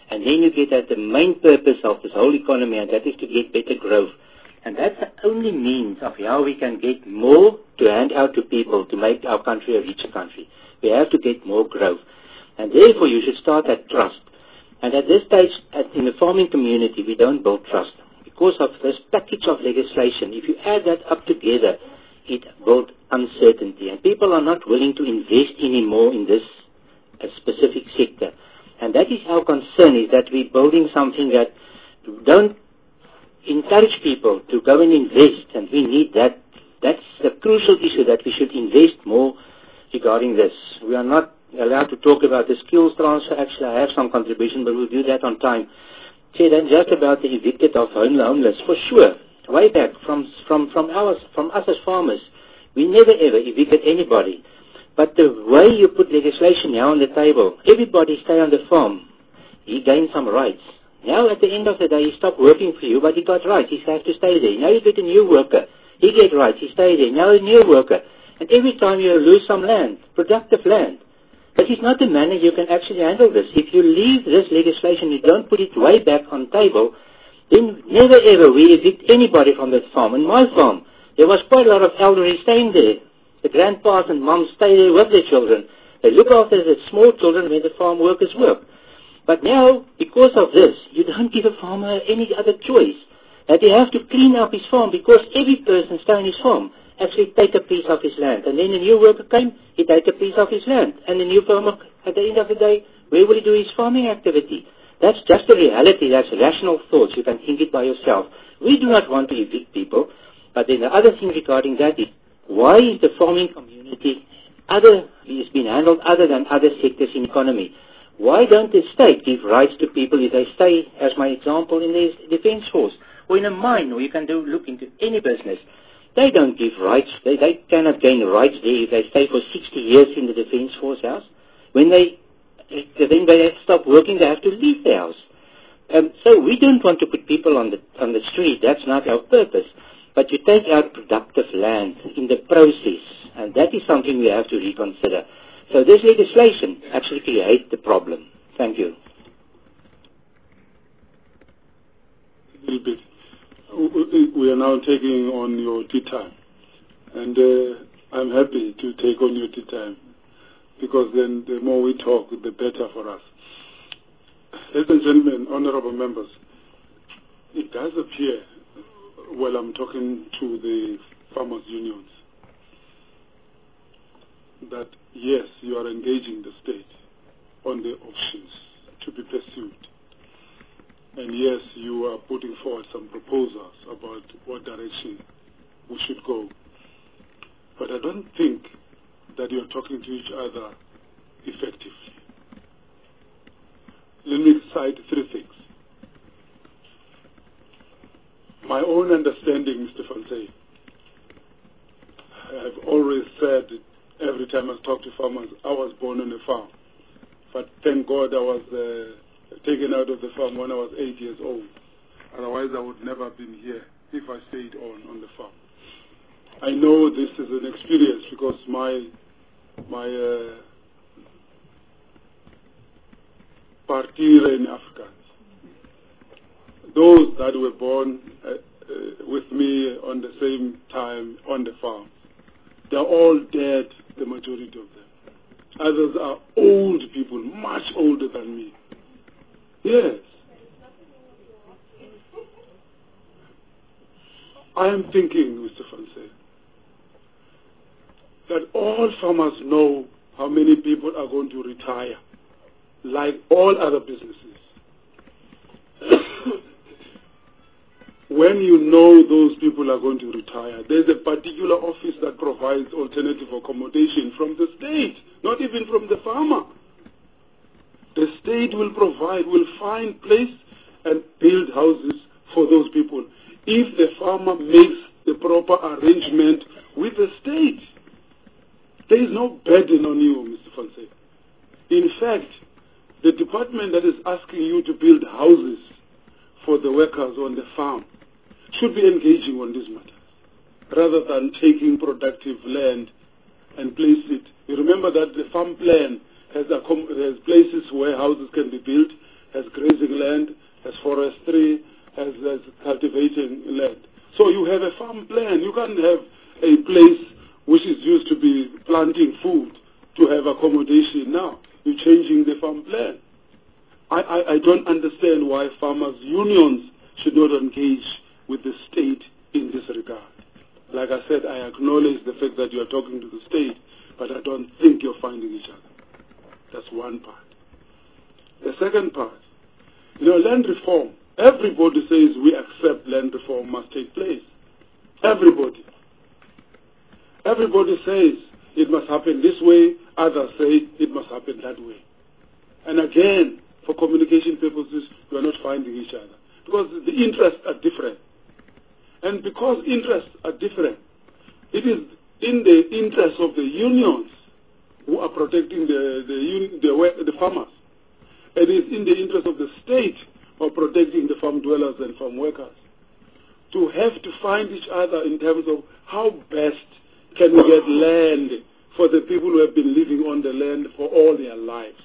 And then you get at the main purpose of this whole economy, and that is to get better growth. And that's the only means of how we can get more to hand out to people to make our country a richer country. We have to get more growth. And therefore, you should start at trust. And at this stage, at, in the farming community, we don't build trust. Because of this package of legislation, if you add that up together, it builds uncertainty. And people are not willing to invest anymore in this uh, specific sector. And that is our concern, is that we're building something that don't encourage people to go and invest. And we need that. That's the crucial issue, that we should invest more regarding this. We are not allowed to talk about the skills transfer. Actually, I have some contribution, but we'll do that on time. Say then just about the evicted of homeless, for sure. Way back from from from ours, from us as farmers, we never ever evicted anybody. But the way you put legislation now on the table, everybody stay on the farm. He gained some rights. Now at the end of the day, he stopped working for you, but he got rights. He has to stay there. Now you get a new worker. He get rights. He stay there. Now a new worker. And every time you lose some land, productive land. But it's not the manner you can actually handle this. If you leave this legislation, you don't put it way back on table, then never ever we evict anybody from that farm. In my farm, there was quite a lot of elderly staying there. The grandpas and moms stay there with their children. They look after the small children when the farm workers work. But now, because of this, you don't give a farmer any other choice. That he has to clean up his farm, because every person staying in his farm actually take a piece of his land. And then the new worker came, he take a piece of his land. And the new farmer, at the end of the day, where will he do his farming activity? That's just a reality. That's rational thoughts. You can think it by yourself. We do not want to evict people. But then the other thing regarding that is, why is the farming community other is being handled other than other sectors in economy? Why don't the state give rights to people if they stay, as my example, in the defense force, or in a mine, or you can do look into any business? They don't give rights. They, they cannot gain rights there if they stay for sixty years in the defense force house. When they then they stop working, they have to leave the house. Um, so we don't want to put people on the on the street. That's not our purpose. But you take out productive land in the process, and that is something we have to reconsider. So this legislation actually creates the problem. Thank you. A little bit. We are now taking on your tea time, and uh, I'm happy to take on your tea time, because then the more we talk, the better for us. Ladies and gentlemen, honorable members, it does appear, while I'm talking to the farmers' unions, that yes, you are engaging the state on the options to be pursued. And yes, you are putting forward some proposals about what direction we should go. But I don't think that you're talking to each other effectively. Let me cite three things. My own understanding, Mister Fontaine, I've always said every time I talk to farmers, I was born on a farm. But thank God I was uh, taken out of the farm when I was eight years old. Otherwise, I would never have been here if I stayed on on the farm. I know this is an experience because my my uh, partire in Africa, those that were born uh, uh, with me on the same time on the farm, they're all dead, the majority of them. Others are old people, much older than me. Yes. I am thinking, Mister Fontaine, that all farmers know how many people are going to retire, like all other businesses. When you know those people are going to retire, there's a particular office that provides alternative accommodation from the state, not even from the farmer. The state will provide, will find place and build houses for those people if the farmer makes the proper arrangement with the state. There is no burden on you, Mister Fontaine. In fact, the department that is asking you to build houses for the workers on the farm should be engaging on this matter, rather than taking productive land and place it. You remember that the farm plan has, a, has places where houses can be built, has grazing land, has forestry, has, has cultivating land. So you have a farm plan. You can't have a place which is used to be planting food to have accommodation now. You're changing the farm plan. I, I, I don't understand why farmers' unions should not engage with the state in this regard. Like I said, I acknowledge the fact that you are talking to the state, but I don't think you're finding each other. That's one part. The second part, you know, land reform. Everybody says we accept land reform must take place. Everybody. Everybody says it must happen this way. Others say it must happen that way. And again, for communication purposes, we are not finding each other. Because the interests are different. And because interests are different, it is in the interest of the unions who are protecting the, the, the, the farmers. It is in the interest of the state of protecting the farm dwellers and farm workers to have to find each other in terms of how best can we get land for the people who have been living on the land for all their lives.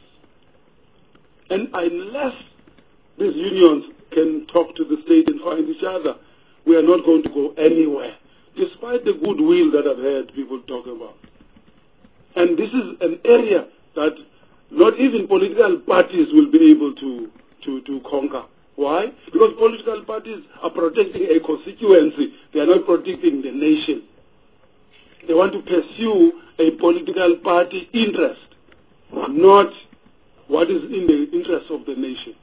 And unless these unions can talk to the state and find each other, we are not going to go anywhere, despite the goodwill that I've heard people talk about. And this is an area that not even political parties will be able to, to, to conquer. Why? Because political parties are protecting a constituency. They are not protecting the nation. They want to pursue a political party interest, not what is in the interest of the nation.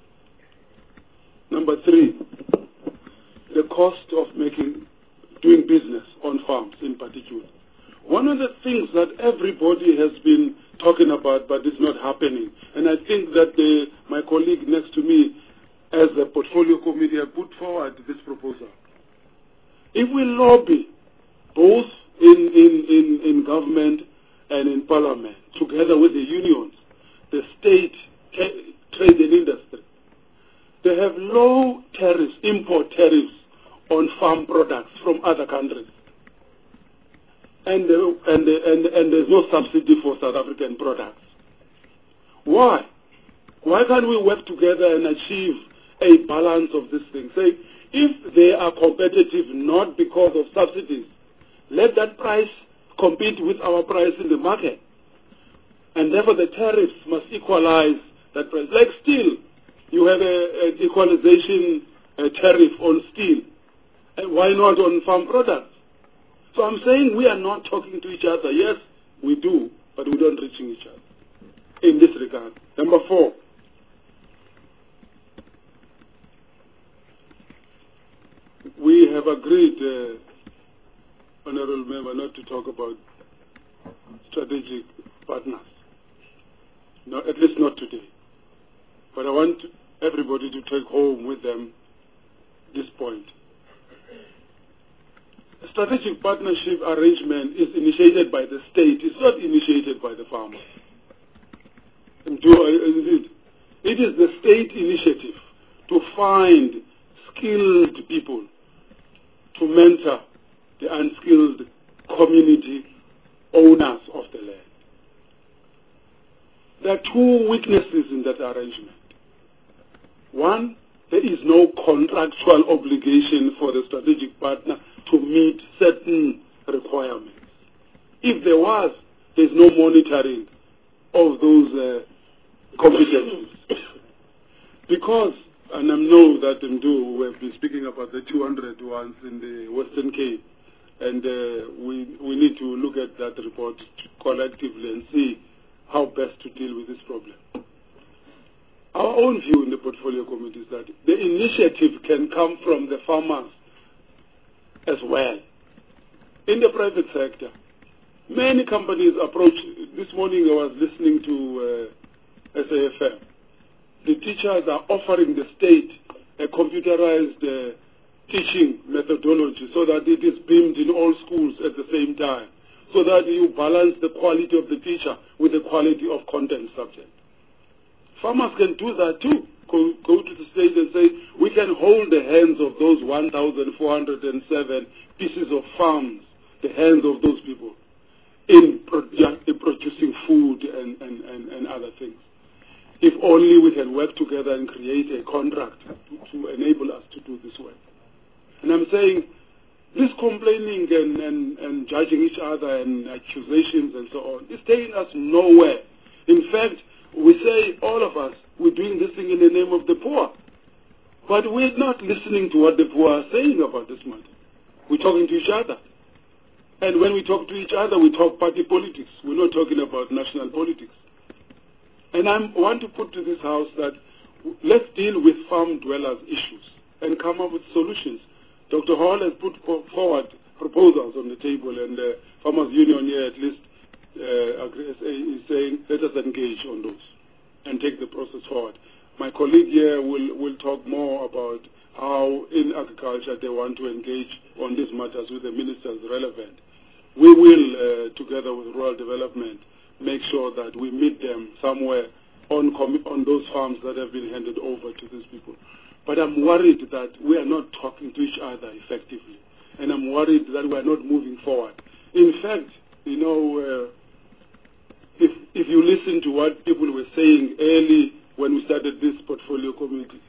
Number three, the cost of making, doing business on farms in particular. One of the things that everybody has been talking about but is not happening, and I think that the, my colleague next to me as a portfolio committee have put forward this proposal. If we lobby both in, in, in, in government and in parliament, together with the unions, the state, trade and industry, they have low tariffs, import tariffs on farm products from other countries. And, uh, and, uh, and, and there's no subsidy for South African products. Why? Why can't we work together and achieve a balance of this thing? Say, if they are competitive not because of subsidies, let that price compete with our price in the market. And therefore the tariffs must equalize that price. Like steel, you have an equalization uh, tariff on steel. And why not on farm products? So I'm saying we are not talking to each other. Yes, we do, but we don't reach each other in this regard. Number four. We have agreed, uh, Honorable Member, not to talk about strategic partners. No, at least not today. But I want everybody to take home with them this point. A strategic partnership arrangement is initiated by the state. It's not initiated by the farmers. It is the state initiative to find skilled people to mentor the unskilled community owners of the land. There are two weaknesses in that arrangement. One, there is no contractual obligation for the strategic partner to meet certain requirements. If there was, there's no monitoring of those uh, competencies. Because, and I know that Mdu, we have been speaking about the two hundred ones in the Western Cape, and uh, we, we need to look at that report collectively and see how best to deal with this problem. Our own view in the portfolio committee is that the initiative can come from the farmers as well. In the private sector, many companies approach. This morning I was listening to uh, S A F M. The teachers are offering the state a computerized uh, teaching methodology so that it is beamed in all schools at the same time, so that you balance the quality of the teacher with the quality of content subject. Farmers can do that too. Go, go to the state and say, we can hold the hands of those one thousand four hundred seven pieces of farms, the hands of those people, in, pro in producing food and, and, and, and other things. if only we can work together and create a contract to, to enable us to do this work. And I'm saying, this complaining and, and, and judging each other and accusations and so on is taking us nowhere. In fact, we say, all of us, we're doing this thing in the name of the poor. But we're not listening to what the poor are saying about this matter. We're talking to each other. And when we talk to each other, we talk party politics. We're not talking about national politics. And I want to put to this House that let's deal with farm dwellers' issues and come up with solutions. Doctor Hall has put forward proposals on the table, and the Farmers Union here at least uh, is saying, let us engage on those and take the process forward. My colleague here will, will talk more about how in agriculture they want to engage on these matters with the ministers relevant. We will, uh, together with rural development, make sure that we meet them somewhere on, on those farms that have been handed over to these people. But I'm worried that we are not talking to each other effectively. And I'm worried that we are not moving forward. In fact, you know, uh, if, if you listen to what people were saying early when we started this portfolio committee,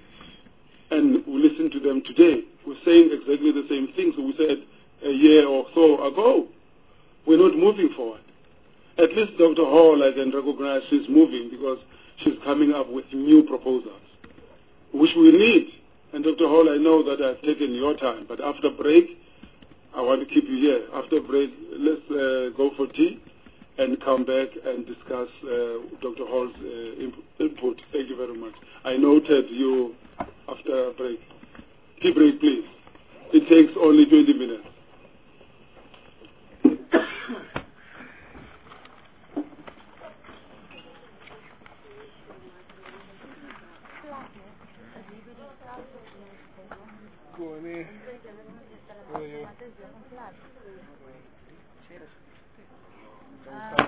and we listen to them today, we're saying exactly the same things we said a year or so ago. We're not moving forward. At least Doctor Hall, I can recognize she's moving because she's coming up with new proposals, which we need. And Doctor Hall, I know that I've taken your time, but after break, I want to keep you here. After break, let's uh, go for tea and come back and discuss uh, Doctor Hall's uh, imp input. Thank you very much. I noted you after a break. Tea break, please. It takes only twenty minutes. Uh,